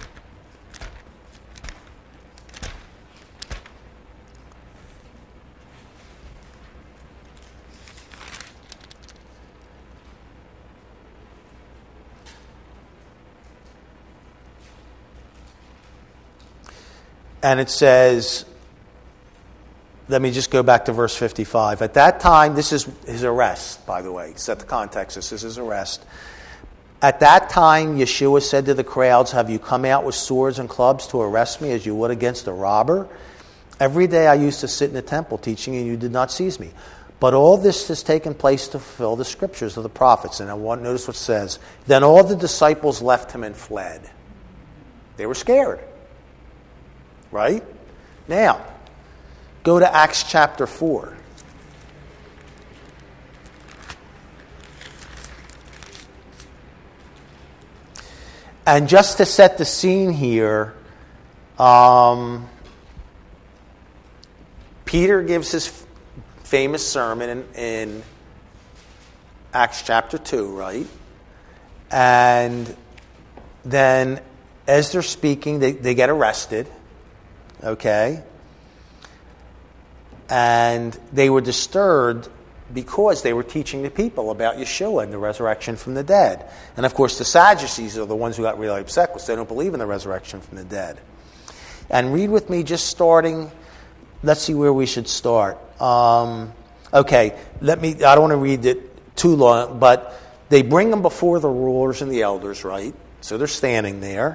And it says, let me just go back to verse fifty-five. At that time, this is his arrest, by the way. Set the context. This is his arrest. At that time, Yeshua said to the crowds, "Have you come out with swords and clubs to arrest me as you would against a robber? Every day I used to sit in the temple teaching, and you did not seize me. But all this has taken place to fulfill the scriptures of the prophets. And I want notice what it says. Then all the disciples left him and fled. They were scared. Right? Now, go to Acts chapter four. And just to set the scene here, um, Peter gives his famous sermon in, in Acts chapter two, right? And then as they're speaking, they, they get arrested, okay? And they were disturbed because they were teaching the people about Yeshua and the resurrection from the dead. And of course, the Sadducees are the ones who got really upset because they don't believe in the resurrection from the dead. And read with me, just starting, let's see where we should start. Um, okay, let me, I don't want to read it too long, but they bring them before the rulers and the elders, right? So they're standing there.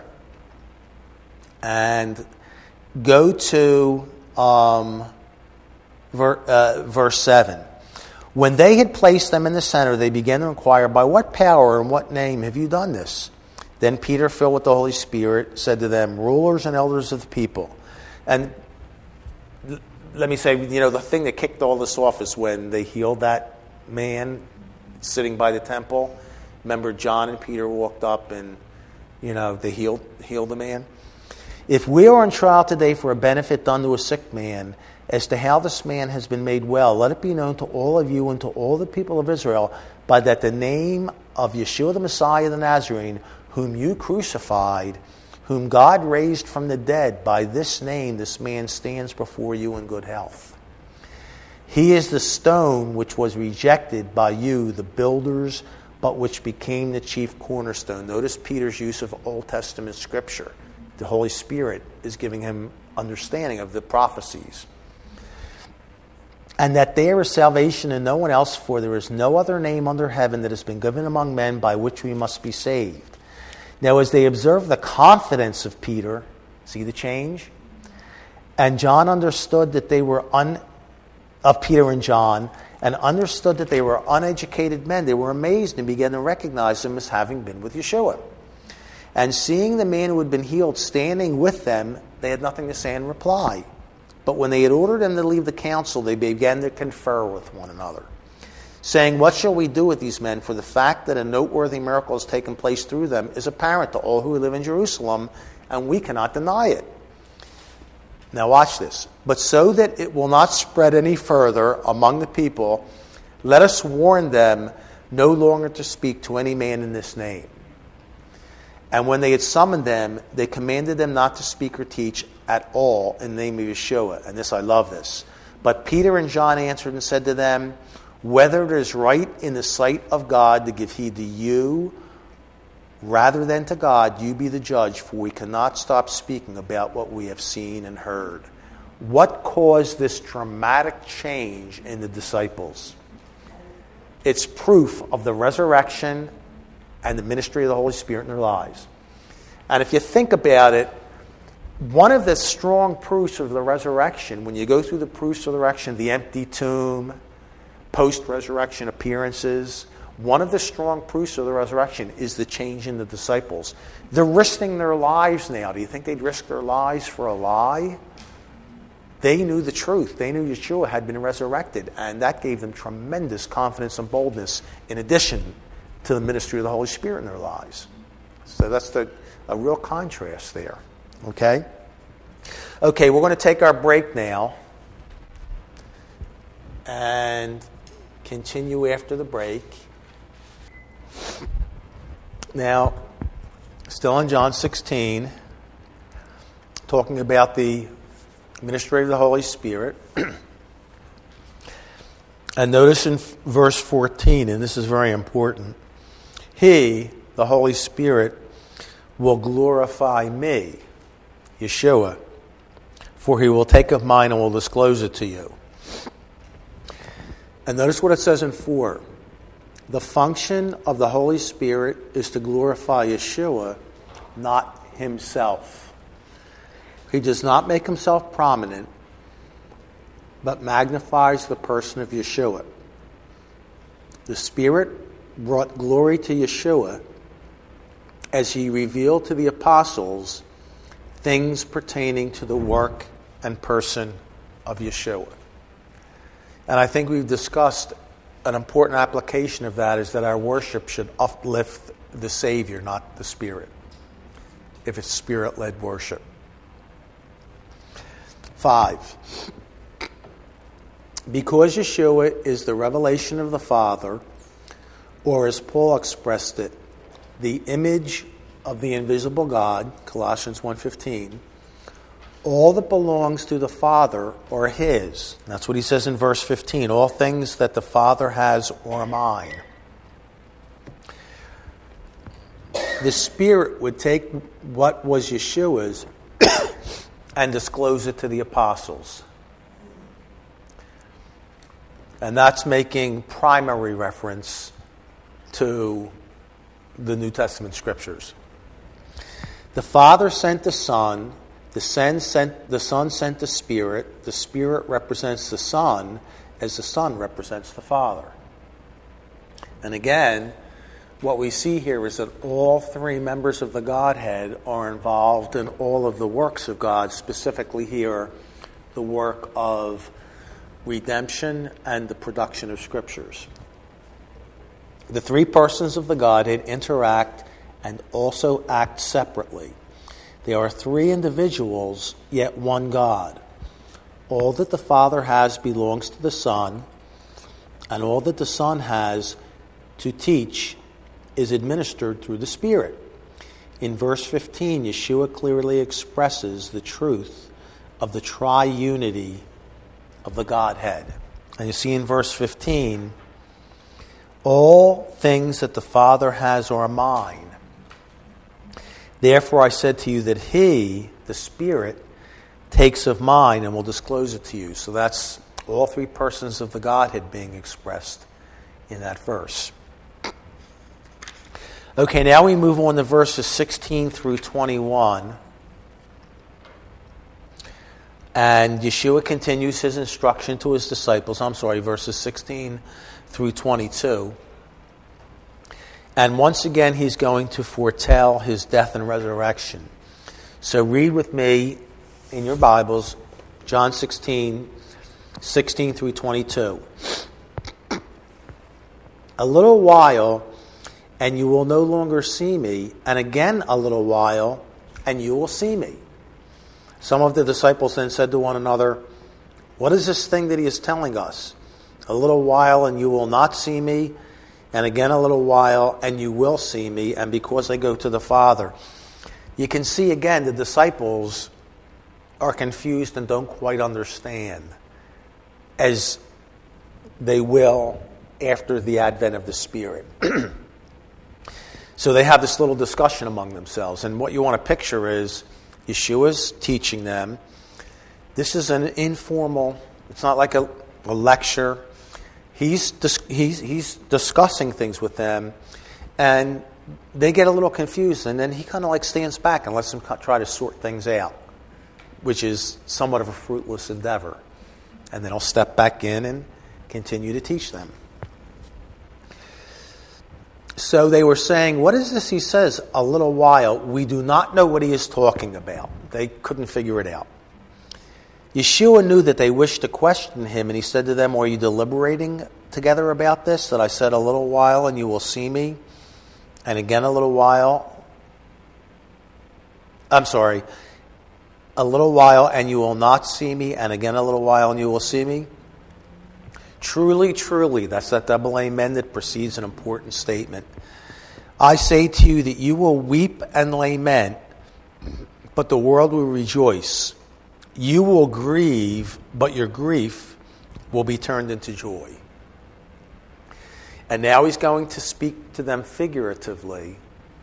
And go to um, ver, uh, verse seven. When they had placed them in the center, they began to inquire, by what power and what name have you done this? Then Peter, filled with the Holy Spirit, said to them, rulers and elders of the people. And let me say, you know, the thing that kicked all this off is when they healed that man sitting by the temple. Remember, John and Peter walked up and, you know, they healed, healed the man. If we are on trial today for a benefit done to a sick man, as to how this man has been made well, let it be known to all of you and to all the people of Israel, by that the name of Yeshua the Messiah the Nazarene, whom you crucified, whom God raised from the dead, by this name this man stands before you in good health. He is the stone which was rejected by you, the builders, but which became the chief cornerstone. Notice Peter's use of Old Testament scripture. The Holy Spirit is giving him understanding of the prophecies. And that there is salvation in no one else, for there is no other name under heaven that has been given among men by which we must be saved. Now, as they observed the confidence of Peter, see the change? And John understood that they were un, of Peter and John, and understood that they were uneducated men. They were amazed and began to recognize them as having been with Yeshua. And seeing the man who had been healed standing with them, they had nothing to say in reply. But when they had ordered them to leave the council, they began to confer with one another, saying, what shall we do with these men? For the fact that a noteworthy miracle has taken place through them is apparent to all who live in Jerusalem, and we cannot deny it. Now watch this. But so that it will not spread any further among the people, let us warn them no longer to speak to any man in this name. And when they had summoned them, they commanded them not to speak or teach at all in the name of Yeshua. And this, I love this. But Peter and John answered and said to them, whether it is right in the sight of God to give heed to you rather than to God, you be the judge, for we cannot stop speaking about what we have seen and heard. What caused this dramatic change in the disciples? It's proof of the resurrection and the ministry of the Holy Spirit in their lives. And if you think about it, one of the strong proofs of the resurrection, when you go through the proofs of the resurrection, the empty tomb, post-resurrection appearances, one of the strong proofs of the resurrection is the change in the disciples. They're risking their lives now. Do you think they'd risk their lives for a lie? They knew the truth. They knew Yeshua had been resurrected, and that gave them tremendous confidence and boldness in addition to the ministry of the Holy Spirit in their lives. So that's the, a real contrast there. Okay? Okay, we're going to take our break now and continue after the break. Now, still in John sixteen, talking about the ministry of the Holy Spirit. And notice in verse fourteen, and this is very important, He, the Holy Spirit, will glorify me, Yeshua, for He will take of mine and will disclose it to you. And notice what it says in four. The function of the Holy Spirit is to glorify Yeshua, not Himself. He does not make Himself prominent, but magnifies the person of Yeshua. The Spirit brought glory to Yeshua as he revealed to the apostles things pertaining to the work and person of Yeshua. And I think we've discussed an important application of that is that our worship should uplift the Savior, not the Spirit, if it's Spirit-led worship. Five, because Yeshua is the revelation of the Father, or as Paul expressed it, the image of the invisible God, Colossians one fifteen, all that belongs to the Father are his. That's what he says in verse fifteen. All things that the Father has are mine. The Spirit would take what was Yeshua's and disclose it to the apostles. And that's making primary reference to the New Testament scriptures. The Father sent the Son, the Son sent the Son sent the Spirit, the Spirit represents the Son as the Son represents the Father. And again, what we see here is that all three members of the Godhead are involved in all of the works of God, specifically here, the work of redemption and the production of scriptures. The three persons of the Godhead interact and also act separately. They are three individuals, yet one God. All that the Father has belongs to the Son, and all that the Son has to teach is administered through the Spirit. In verse fifteen, Yeshua clearly expresses the truth of the triunity of the Godhead. And you see in verse fifteen, all things that the Father has are mine. Therefore I said to you that he, the Spirit, takes of mine and will disclose it to you. So that's all three persons of the Godhead being expressed in that verse. Okay, now we move on to verses sixteen through twenty-one. And Yeshua continues his instruction to his disciples. I'm sorry, verses sixteen through twenty-two. And once again, he's going to foretell his death and resurrection. So read with me in your Bibles, John sixteen, sixteen through twenty-two. A little while, and you will no longer see me, and again a little while, and you will see me. Some of the disciples then said to one another, what is this thing that he is telling us? A little while, and you will not see me, and again a little while, and you will see me, and because I go to the Father. You can see again the disciples are confused and don't quite understand, as they will after the advent of the Spirit. So they have this little discussion among themselves. And what you want to picture is Yeshua's teaching them. This is an informal, it's not like a, a lecture. He's, dis, he's, he's discussing things with them. And they get a little confused. And then he kind of like stands back and lets them try to sort things out, which is somewhat of a fruitless endeavor. And then he'll step back in and continue to teach them. So they were saying, what is this he says, a little while? We do not know what he is talking about. They couldn't figure it out. Yeshua knew that they wished to question him, and he said to them, are you deliberating together about this? That I said a little while and you will see me, and again a little while. I'm sorry. A little while and you will not see me, and again a little while and you will see me. Truly, truly, that's that double amen that precedes an important statement. I say to you that you will weep and lament, but the world will rejoice. You will grieve, but your grief will be turned into joy. And now he's going to speak to them figuratively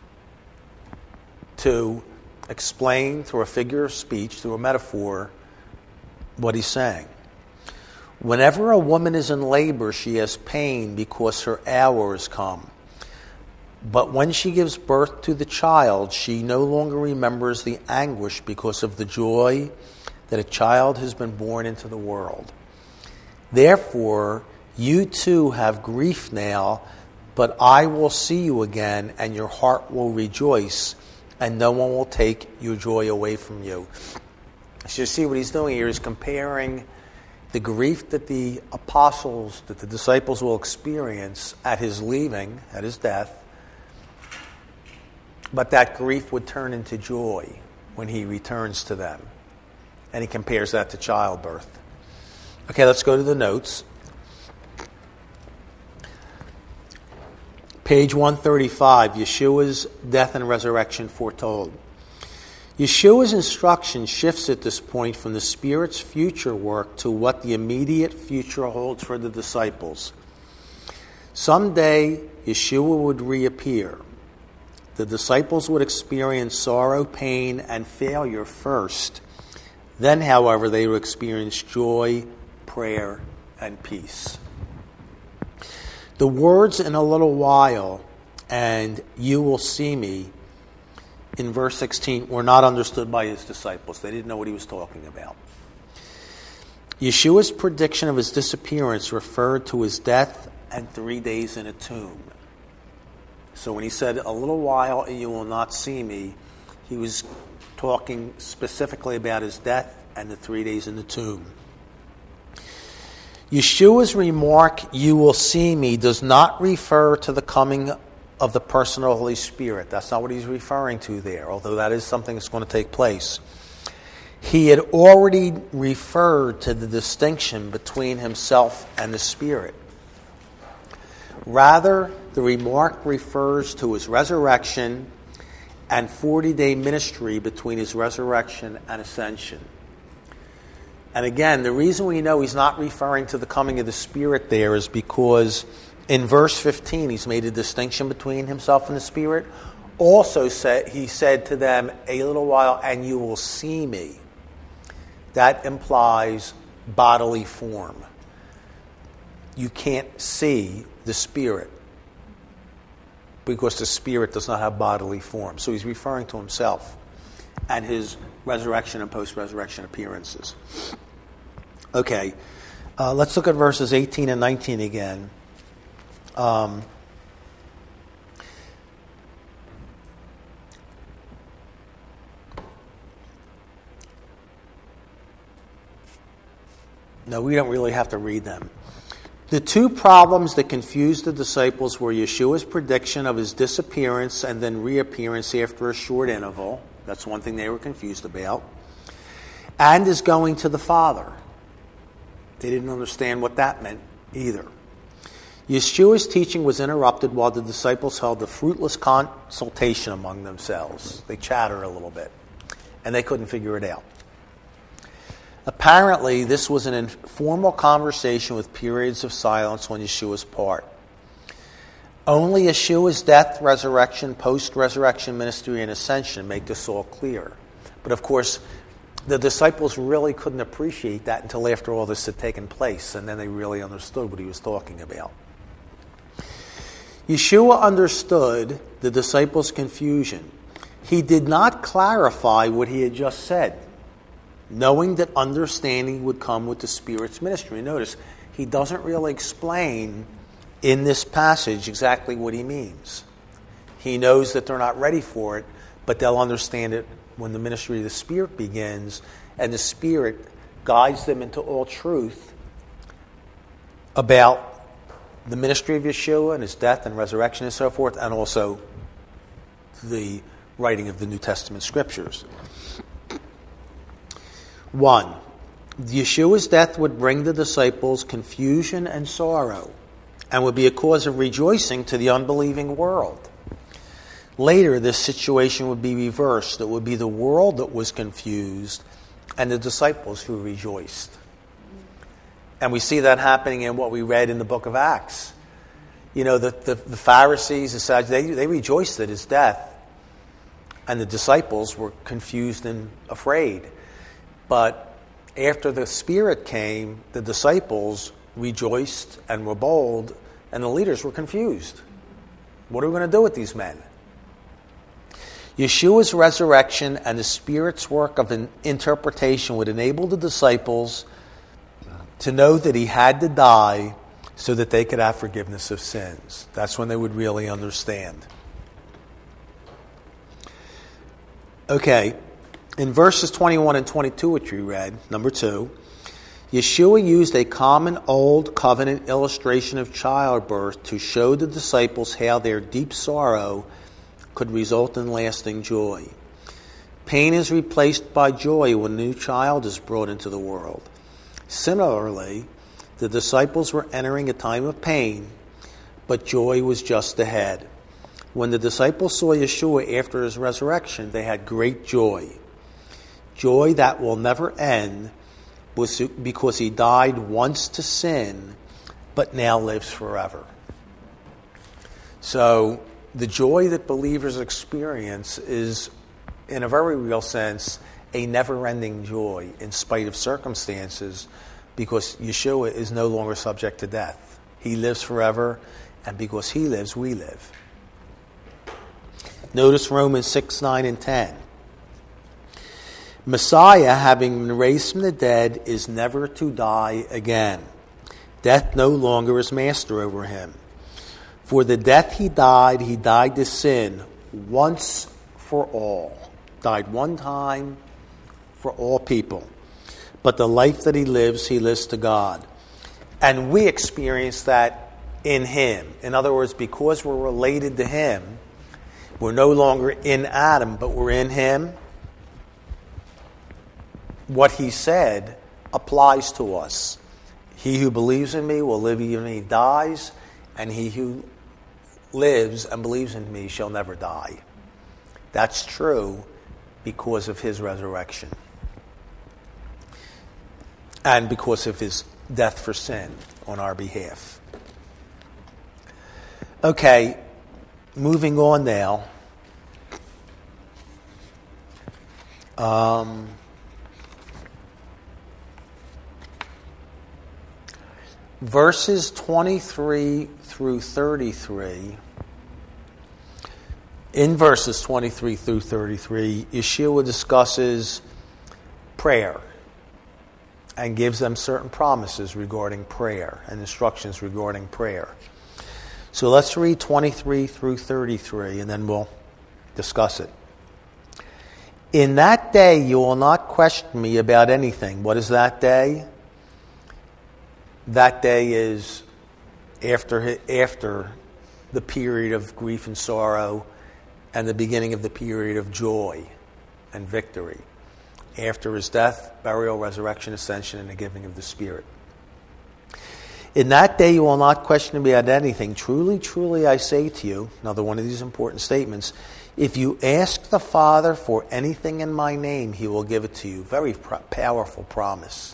to explain through a figure of speech, through a metaphor, what he's saying. Whenever a woman is in labor, she has pain because her hour has come. But when she gives birth to the child, she no longer remembers the anguish because of the joy that a child has been born into the world. Therefore, You too have grief now, but I will see you again, and your heart will rejoice, and no one will take your joy away from you. So you see what he's doing here is comparing the grief that the apostles, that the disciples will experience at his leaving, at his death, but that grief would turn into joy when he returns to them. And he compares that to childbirth. Okay, let's go to the notes. Page one thirty-five, Yeshua's death and resurrection foretold. Yeshua's instruction shifts at this point from the Spirit's future work to what the immediate future holds for the disciples. Someday, Yeshua would reappear. The disciples would experience sorrow, pain, and failure first. Then, however, they would experience joy, prayer, and peace. The words "in a little while" and "you will see me" in verse sixteen were not understood by his disciples. They didn't know what he was talking about. Yeshua's prediction of his disappearance referred to his death and three days in a tomb. So when he said, "a little while and you will not see me," he was talking specifically about his death and the three days in the tomb. Yeshua's remark, "you will see me," does not refer to the coming of the person of the Holy Spirit. That's not what he's referring to there, although that is something that's going to take place. He had already referred to the distinction between himself and the Spirit. Rather, the remark refers to his resurrection and forty-day ministry between his resurrection and ascension. And again, the reason we know he's not referring to the coming of the Spirit there is because in verse fifteen, he's made a distinction between himself and the Spirit. Also, said, he said to them, "a little while and you will see me." That implies bodily form. You can't see the Spirit because the Spirit does not have bodily form. So he's referring to himself and his resurrection and post-resurrection appearances. Okay, uh, let's look at verses eighteen and nineteen again. Um, no, we don't really have to read them. The two problems that confused the disciples were Yeshua's prediction of his disappearance and then reappearance after a short interval. That's one thing they were confused about. And his going to the Father. They didn't understand what that meant either. Yeshua's teaching was interrupted while the disciples held a fruitless consultation among themselves. They chattered a little bit, and they couldn't figure it out. Apparently, this was an informal conversation with periods of silence on Yeshua's part. Only Yeshua's death, resurrection, post-resurrection ministry, and ascension make this all clear. But of course, the disciples really couldn't appreciate that until after all this had taken place, and then they really understood what he was talking about. Yeshua understood the disciples' confusion. He did not clarify what he had just said, knowing that understanding would come with the Spirit's ministry. Notice, he doesn't really explain in this passage exactly what he means. He knows that they're not ready for it, but they'll understand it when the ministry of the Spirit begins, and the Spirit guides them into all truth about the ministry of Yeshua and his death and resurrection and so forth, and also the writing of the New Testament scriptures. One, Yeshua's death would bring the disciples confusion and sorrow and would be a cause of rejoicing to the unbelieving world. Later, this situation would be reversed. It would be the world that was confused and the disciples who rejoiced. And we see that happening in what we read in the book of Acts. You know, the, the, the Pharisees, the Sadducees, they, they rejoiced at his death. And the disciples were confused and afraid. But after the Spirit came, the disciples rejoiced and were bold, and the leaders were confused. What are we going to do with these men? Yeshua's resurrection and the Spirit's work of an interpretation would enable the disciples to know that he had to die so that they could have forgiveness of sins. That's when they would really understand. Okay, in verses twenty-one and twenty-two, which we read, number two, Yeshua used a common old covenant illustration of childbirth to show the disciples how their deep sorrow could result in lasting joy. Pain is replaced by joy when a new child is brought into the world. Similarly, the disciples were entering a time of pain, but joy was just ahead. When the disciples saw Yeshua after his resurrection, they had great joy. Joy that will never end was because he died once to sin, but now lives forever. So the joy that believers experience is, in a very real sense, a never-ending joy in spite of circumstances, because Yeshua is no longer subject to death. He lives forever, and because he lives, we live. Notice Romans six, nine, and ten. Messiah, having been raised from the dead, is never to die again. Death no longer is master over him. For the death he died, he died to sin once for all. Died one time for all people. But the life that he lives, he lives to God. And we experience that in him. In other words, because we're related to him, we're no longer in Adam, but we're in him. What he said applies to us. He who believes in me will live even if he dies, and he who lives and believes in me shall never die. That's true because of his resurrection and because of his death for sin on our behalf. Okay, moving on now. Um, verses twenty-three through thirty-three. In verses twenty-three through thirty-three, Yeshua discusses prayer and gives them certain promises regarding prayer and instructions regarding prayer. So let's read twenty-three through thirty-three, and then we'll discuss it. In that day you will not question me about anything. What is that day? That day is after, after the period of grief and sorrow and the beginning of the period of joy and victory. After his death, burial, resurrection, ascension, and the giving of the Spirit. In that day you will not question me about anything. Truly, truly, I say to you, another one of these important statements, if you ask the Father for anything in my name, he will give it to you. Very pro- powerful promise.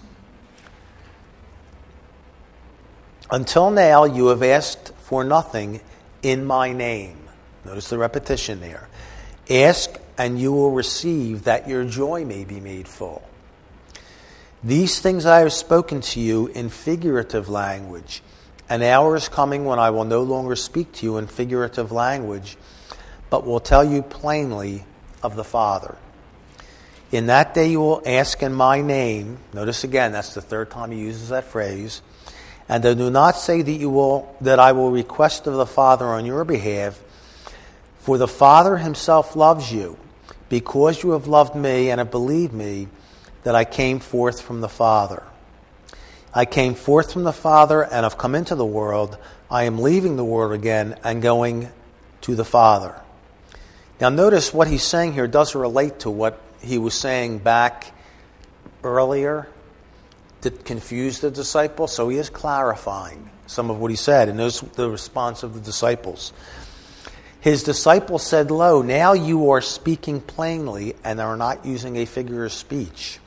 Until now, you have asked for nothing in my name. Notice the repetition there. Ask and you will receive, that your joy may be made full. These things I have spoken to you in figurative language. An hour is coming when I will no longer speak to you in figurative language, but will tell you plainly of the Father. In that day you will ask in my name. Notice again, that's the third time he uses that phrase. And I do not say that you will that I will request of the Father on your behalf, for the Father himself loves you, because you have loved me and have believed me that I came forth from the Father. I came forth from the Father and have come into the world. I am leaving the world again and going to the Father. Now notice what he's saying here does relate to what he was saying back earlier that confused the disciples. So he is clarifying some of what he said, and there's the response of the disciples. His disciples said, lo, now you are speaking plainly and are not using a figure of speech.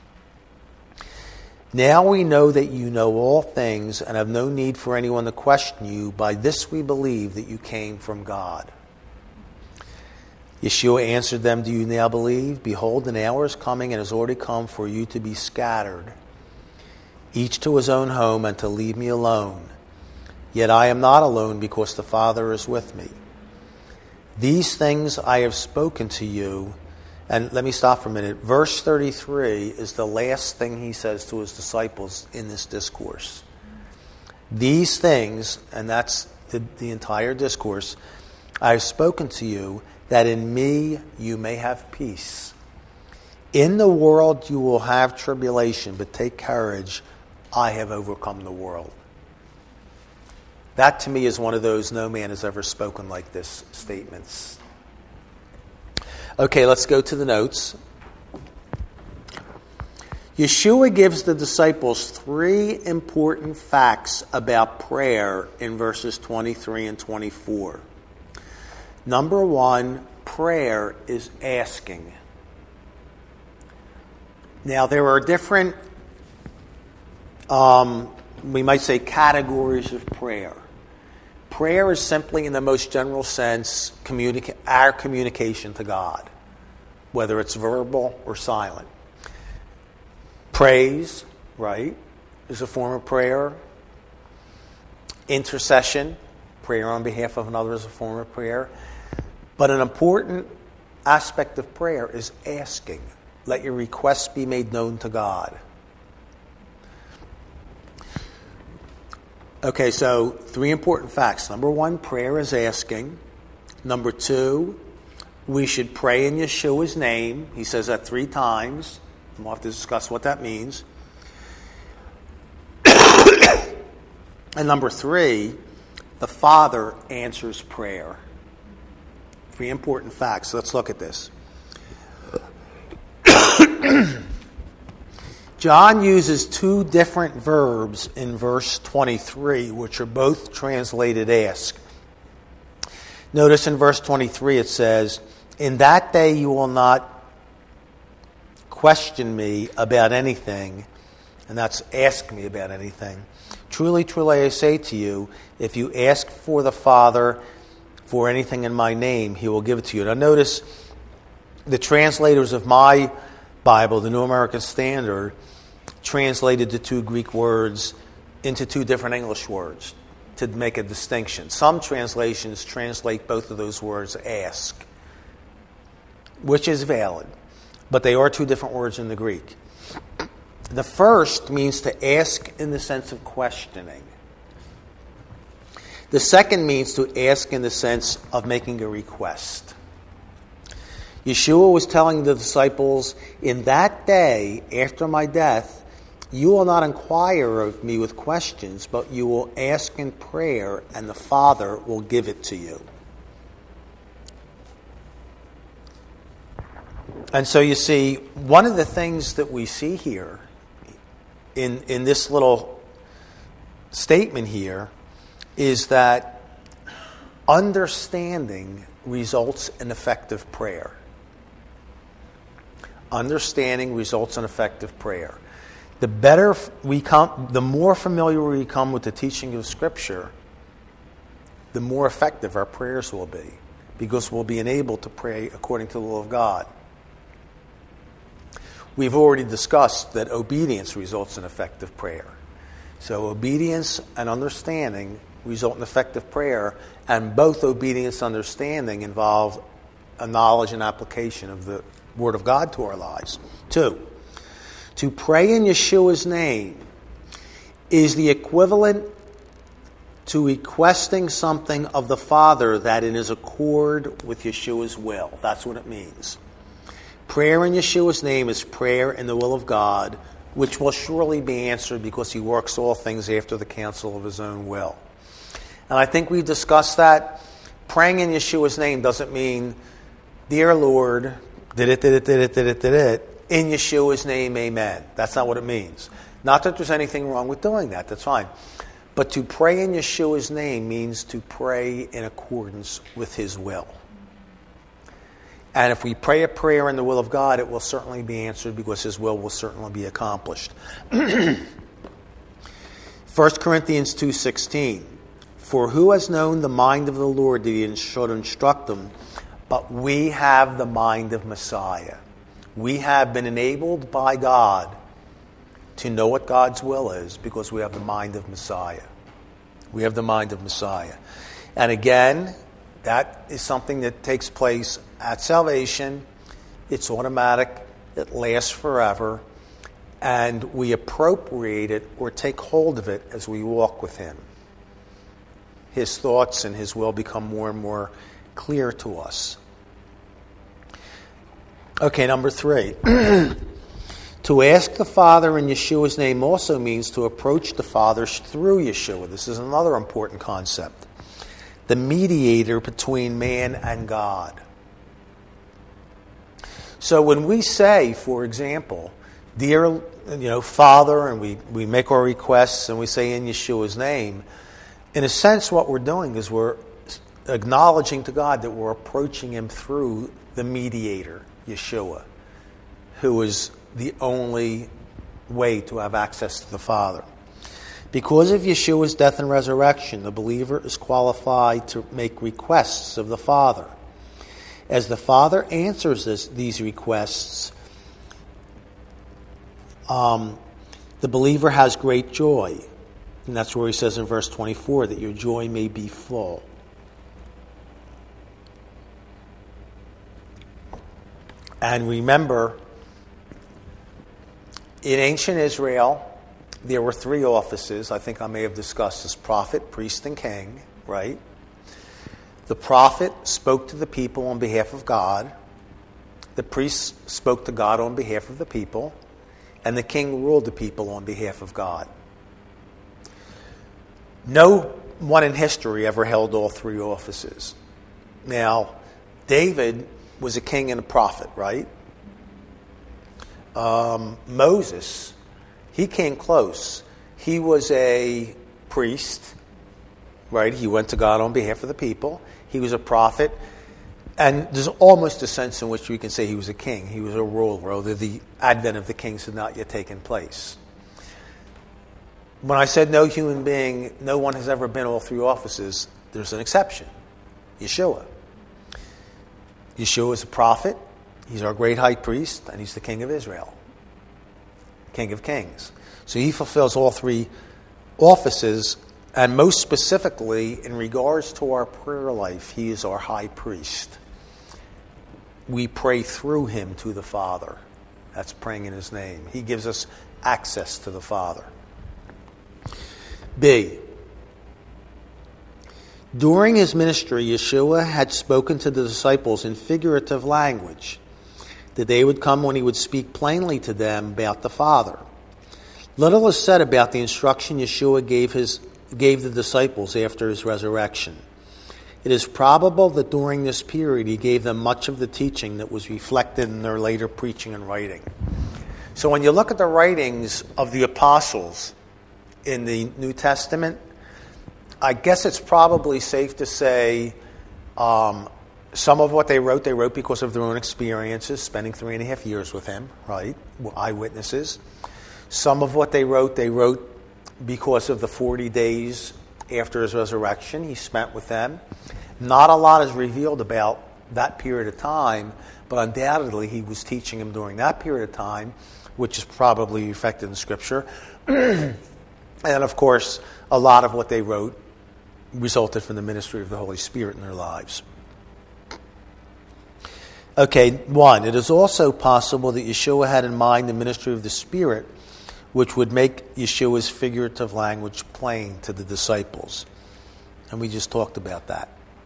Now we know that you know all things and have no need for anyone to question you. By this we believe that you came from God. Yeshua answered them, do you now believe? Behold, an hour is coming and has already come for you to be scattered, each to his own home, and to leave me alone. Yet I am not alone, because the Father is with me. These things I have spoken to you. And let me stop for a minute. Verse thirty-three is the last thing he says to his disciples in this discourse. These things, and that's the, the entire discourse, I have spoken to you, that in me you may have peace. In the world you will have tribulation, but take courage, I have overcome the world. That to me is one of those no man has ever spoken like this statements. Okay, let's go to the notes. Yeshua gives the disciples three important facts about prayer in verses twenty-three and twenty-four. Number one, prayer is asking. Now, there are different, um, we might say, categories of prayer. Prayer is simply, in the most general sense, communica- our communication to God, whether it's verbal or silent. Praise, right, is a form of prayer. Intercession, prayer on behalf of another, is a form of prayer. But an important aspect of prayer is asking. Let your requests be made known to God. Okay, so three important facts. Number one, prayer is asking. Number two, we should pray in Yeshua's name. He says that three times. We'll have to discuss what that means. And number three, the Father answers prayer. Three important facts. So let's look at this. John uses two different verbs in verse twenty-three, which are both translated ask. Notice in verse twenty-three it says, "In that day you will not question me about anything," and that's ask me about anything. "Truly, truly, I say to you, if you ask for the Father for anything in my name, he will give it to you." Now notice the translators of my Bible, the New American Standard, translated the two Greek words into two different English words to make a distinction. Some translations translate both of those words ask, which is valid, but they are two different words in the Greek. The first means to ask in the sense of questioning. The second means to ask in the sense of making a request. Yeshua was telling the disciples, in that day, after my death, you will not inquire of me with questions, but you will ask in prayer, and the Father will give it to you. And so you see, one of the things that we see here in, in this little statement here is that understanding results in effective prayer. Understanding results in effective prayer. The better we come, the more familiar we become with the teaching of Scripture, the more effective our prayers will be, because we'll be enabled to pray according to the will of God. We've already discussed that obedience results in effective prayer. So obedience and understanding result in effective prayer, and both obedience and understanding involve a knowledge and application of the Word of God to our lives. Two, to pray in Yeshua's name is the equivalent to requesting something of the Father that is in accord with Yeshua's will. That's what it means. Prayer in Yeshua's name is prayer in the will of God, which will surely be answered because he works all things after the counsel of his own will. And I think we discussed that. Praying in Yeshua's name doesn't mean, dear Lord, did it, did it, did it, did it, did it, in Yeshua's name, amen. That's not what it means. Not that there's anything wrong with doing that, that's fine. But to pray in Yeshua's name means to pray in accordance with his will. And if we pray a prayer in the will of God, it will certainly be answered because his will will certainly be accomplished. First Corinthians two sixteen, for who has known the mind of the Lord that he should instruct him? But we have the mind of Messiah. We have been enabled by God to know what God's will is because we have the mind of Messiah. We have the mind of Messiah. And again, that is something that takes place at salvation. It's automatic. It lasts forever. and we appropriate it or take hold of it as we walk with him. His thoughts and his will become more and more clear to us. Okay, number three. To ask the Father in Yeshua's name also means to approach the Father through Yeshua. This is another important concept. The mediator between man and God. So when we say, for example, dear, you know, Father, and we, we make our requests and we say in Yeshua's name, in a sense what we're doing is we're acknowledging to God that we're approaching him through the mediator, Yeshua, who is the only way to have access to the Father. Because of Yeshua's death and resurrection, the believer is qualified to make requests of the Father. As the Father answers this, these requests, um, the believer has great joy. And that's where he says in verse twenty-four, that your joy may be full. And remember, in ancient Israel, there were three offices. I think I may have discussed as prophet, priest, and king, right? The prophet spoke to the people on behalf of God. The priest spoke to God on behalf of the people. And the king ruled the people on behalf of God. No one in history ever held all three offices. Now, David was a king and a prophet, right? Um, Moses, he came close. He was a priest, right? He went to God on behalf of the people. He was a prophet. And there's almost a sense in which we can say he was a king. He was a ruler, although the advent of the kings had not yet taken place. When I said no human being, no one has ever been all three offices, there's an exception. Yeshua. Yeshua is a prophet. He's our great high priest, and he's the king of Israel. King of kings. So he fulfills all three offices, and most specifically, in regards to our prayer life, he is our high priest. We pray through him to the Father. That's praying in his name. He gives us access to the Father. B. During his ministry, Yeshua had spoken to the disciples in figurative language. The day would come when he would speak plainly to them about the Father. Little is said about the instruction Yeshua gave his gave the disciples after his resurrection. It is probable that during this period he gave them much of the teaching that was reflected in their later preaching and writing. So when you look at the writings of the apostles in the New Testament, I guess it's probably safe to say um, some of what they wrote, they wrote because of their own experiences, spending three and a half years with him, right? Eyewitnesses. Some of what they wrote, they wrote because of the forty days after his resurrection he spent with them. Not a lot is revealed about that period of time, but undoubtedly he was teaching them during that period of time, which is probably reflected in Scripture. And of course, a lot of what they wrote resulted from the ministry of the Holy Spirit in their lives. Okay, one, it is also possible that Yeshua had in mind the ministry of the Spirit, which would make Yeshua's figurative language plain to the disciples. And we just talked about that.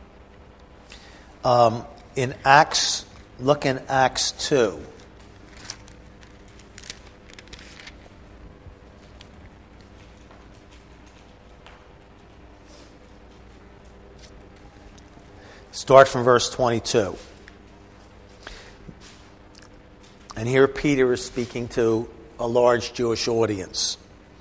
Um, in Acts, look in Acts two. Start from verse twenty-two. And here Peter is speaking to a large Jewish audience.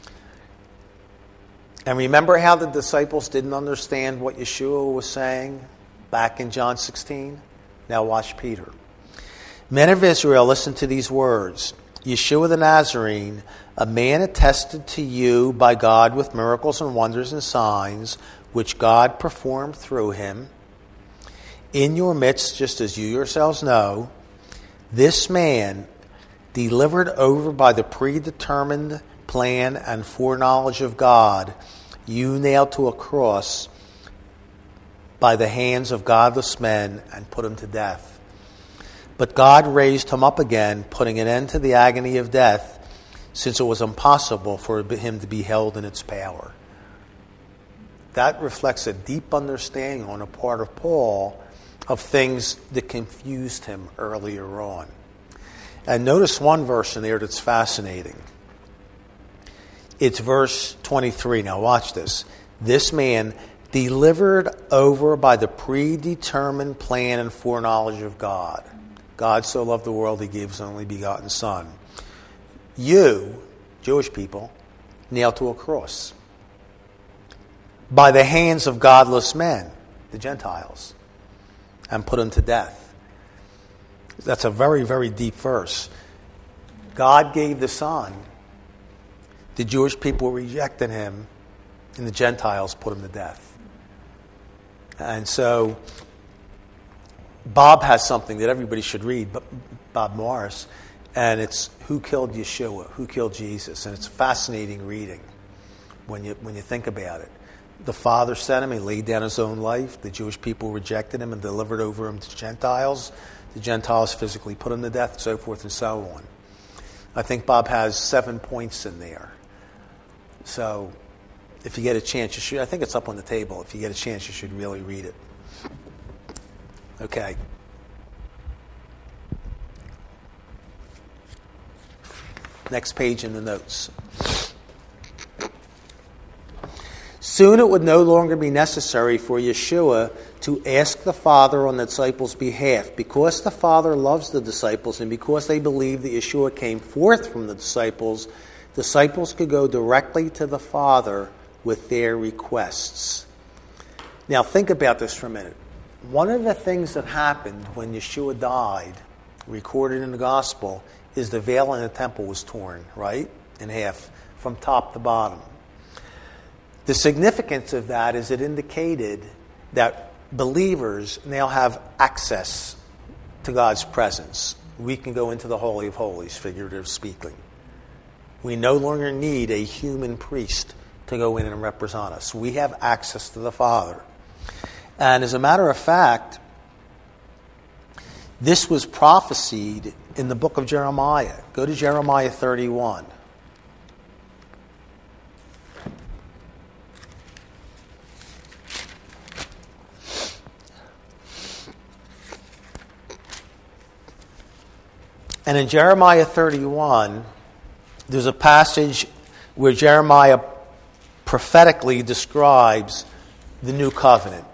And remember how the disciples didn't understand what Yeshua was saying back in John sixteen? Now watch Peter. Men of Israel, listen to these words. Yeshua the Nazarene, a man attested to you by God with miracles and wonders and signs, which God performed through him, in your midst, just as you yourselves know, this man, delivered over by the predetermined plan and foreknowledge of God, you nailed to a cross by the hands of godless men and put him to death. But God raised him up again, putting an end to the agony of death, since it was impossible for him to be held in its power. That reflects a deep understanding on the part of Paul of things that confused him earlier on. And notice one verse in there that's fascinating. It's verse twenty-three. Now watch this. This man delivered over by the predetermined plan and foreknowledge of God. God so loved the world, he gave his only begotten Son. You, Jewish people, nailed to a cross by the hands of godless men, the Gentiles, and put them to death. That's a very, very deep verse. God gave the Son. The Jewish people rejected him, and the Gentiles put him to death. And so Bob has something that everybody should read, Bob Morris, and it's Who Killed Yeshua? Who Killed Jesus? And it's fascinating reading when you when you think about it. The Father sent him, he laid down his own life. The Jewish people rejected him and delivered over him to Gentiles. The Gentiles physically put him to death, so forth and so on. I think Bob has seven points in there. So if you get a chance, you should. I think it's up on the table. If you get a chance, you should really read it. Okay. Next page in the notes. Soon it would no longer be necessary for Yeshua to ask the Father on the disciples' behalf. Because the Father loves the disciples and because they believe that Yeshua came forth from the disciples, disciples could go directly to the Father with their requests. Now think about this for a minute. One of the things that happened when Yeshua died, recorded in the gospel, is the veil in the temple was torn, right? In half, from top to bottom. The significance of that is it indicated that believers now have access to God's presence. We can go into the Holy of Holies, figuratively speaking. We no longer need a human priest to go in and represent us. We have access to the Father. And as a matter of fact, this was prophesied in the book of Jeremiah. Go to Jeremiah thirty-one. And in Jeremiah thirty-one, there's a passage where Jeremiah prophetically describes the new covenant.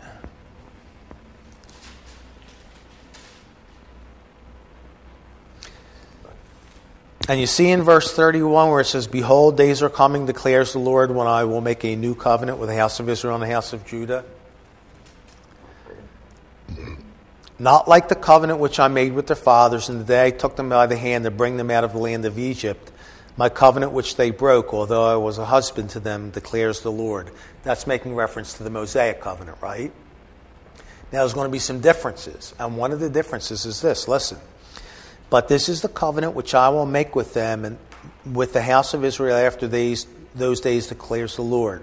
And you see in verse thirty-one where it says, "Behold, days are coming, declares the Lord, when I will make a new covenant with the house of Israel and the house of Judah. Not like the covenant which I made with their fathers in the day I took them by the hand to bring them out of the land of Egypt, my covenant which they broke, although I was a husband to them, declares the Lord." That's making reference to the Mosaic covenant, right? Now there's going to be some differences, and one of the differences is this, listen. "But this is the covenant which I will make with them and with the house of Israel after these, those days, declares the Lord.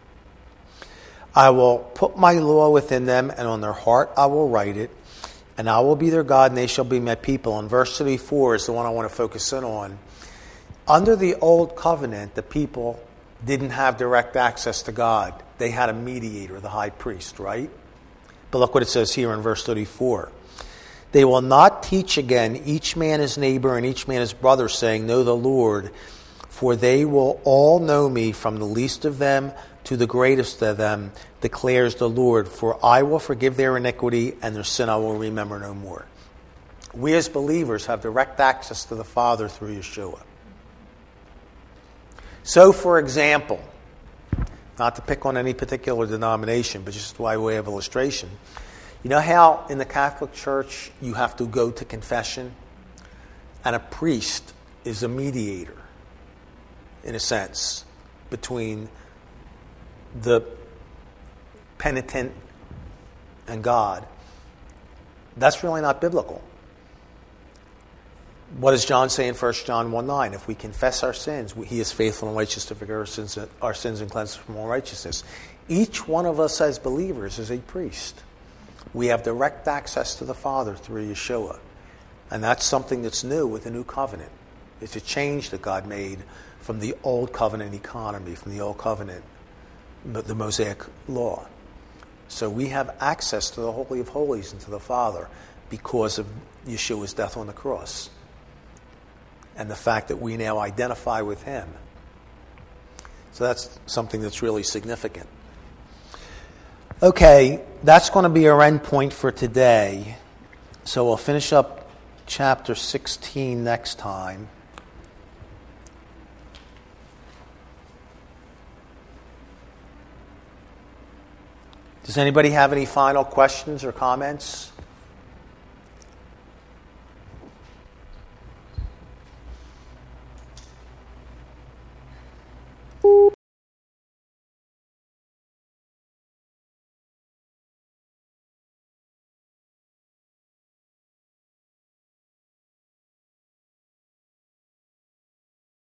I will put my law within them, and on their heart I will write it, and I will be their God, and they shall be my people." And verse thirty-four is the one I want to focus in on. Under the old covenant, the people didn't have direct access to God. They had a mediator, the high priest, right? But look what it says here in verse thirty-four. "They will not teach again each man his neighbor and each man his brother, saying, 'Know the Lord,' for they will all know me, from the least of them to the greatest of them, declares the Lord. For I will forgive their iniquity, and their sin I will remember no more." We as believers have direct access to the Father through Yeshua. So, for example, not to pick on any particular denomination, but just by way of illustration, you know how in the Catholic Church you have to go to confession? And a priest is a mediator, in a sense, between the penitent and God. That's really not biblical. What does John say in First John one nine? If we confess our sins, he is faithful and righteous to forgive our sins, our sins and cleanse us from all righteousness. Each one of us as believers is a priest. We have direct access to the Father through Yeshua. And that's something that's new with the new covenant. It's a change that God made from the old covenant economy, from the old covenant, the Mosaic law. So we have access to the Holy of Holies and to the Father because of Yeshua's death on the cross and the fact that we now identify with him. So that's something that's really significant. Okay, that's going to be our end point for today. So we'll finish up chapter sixteen next time. Does anybody have any final questions or comments?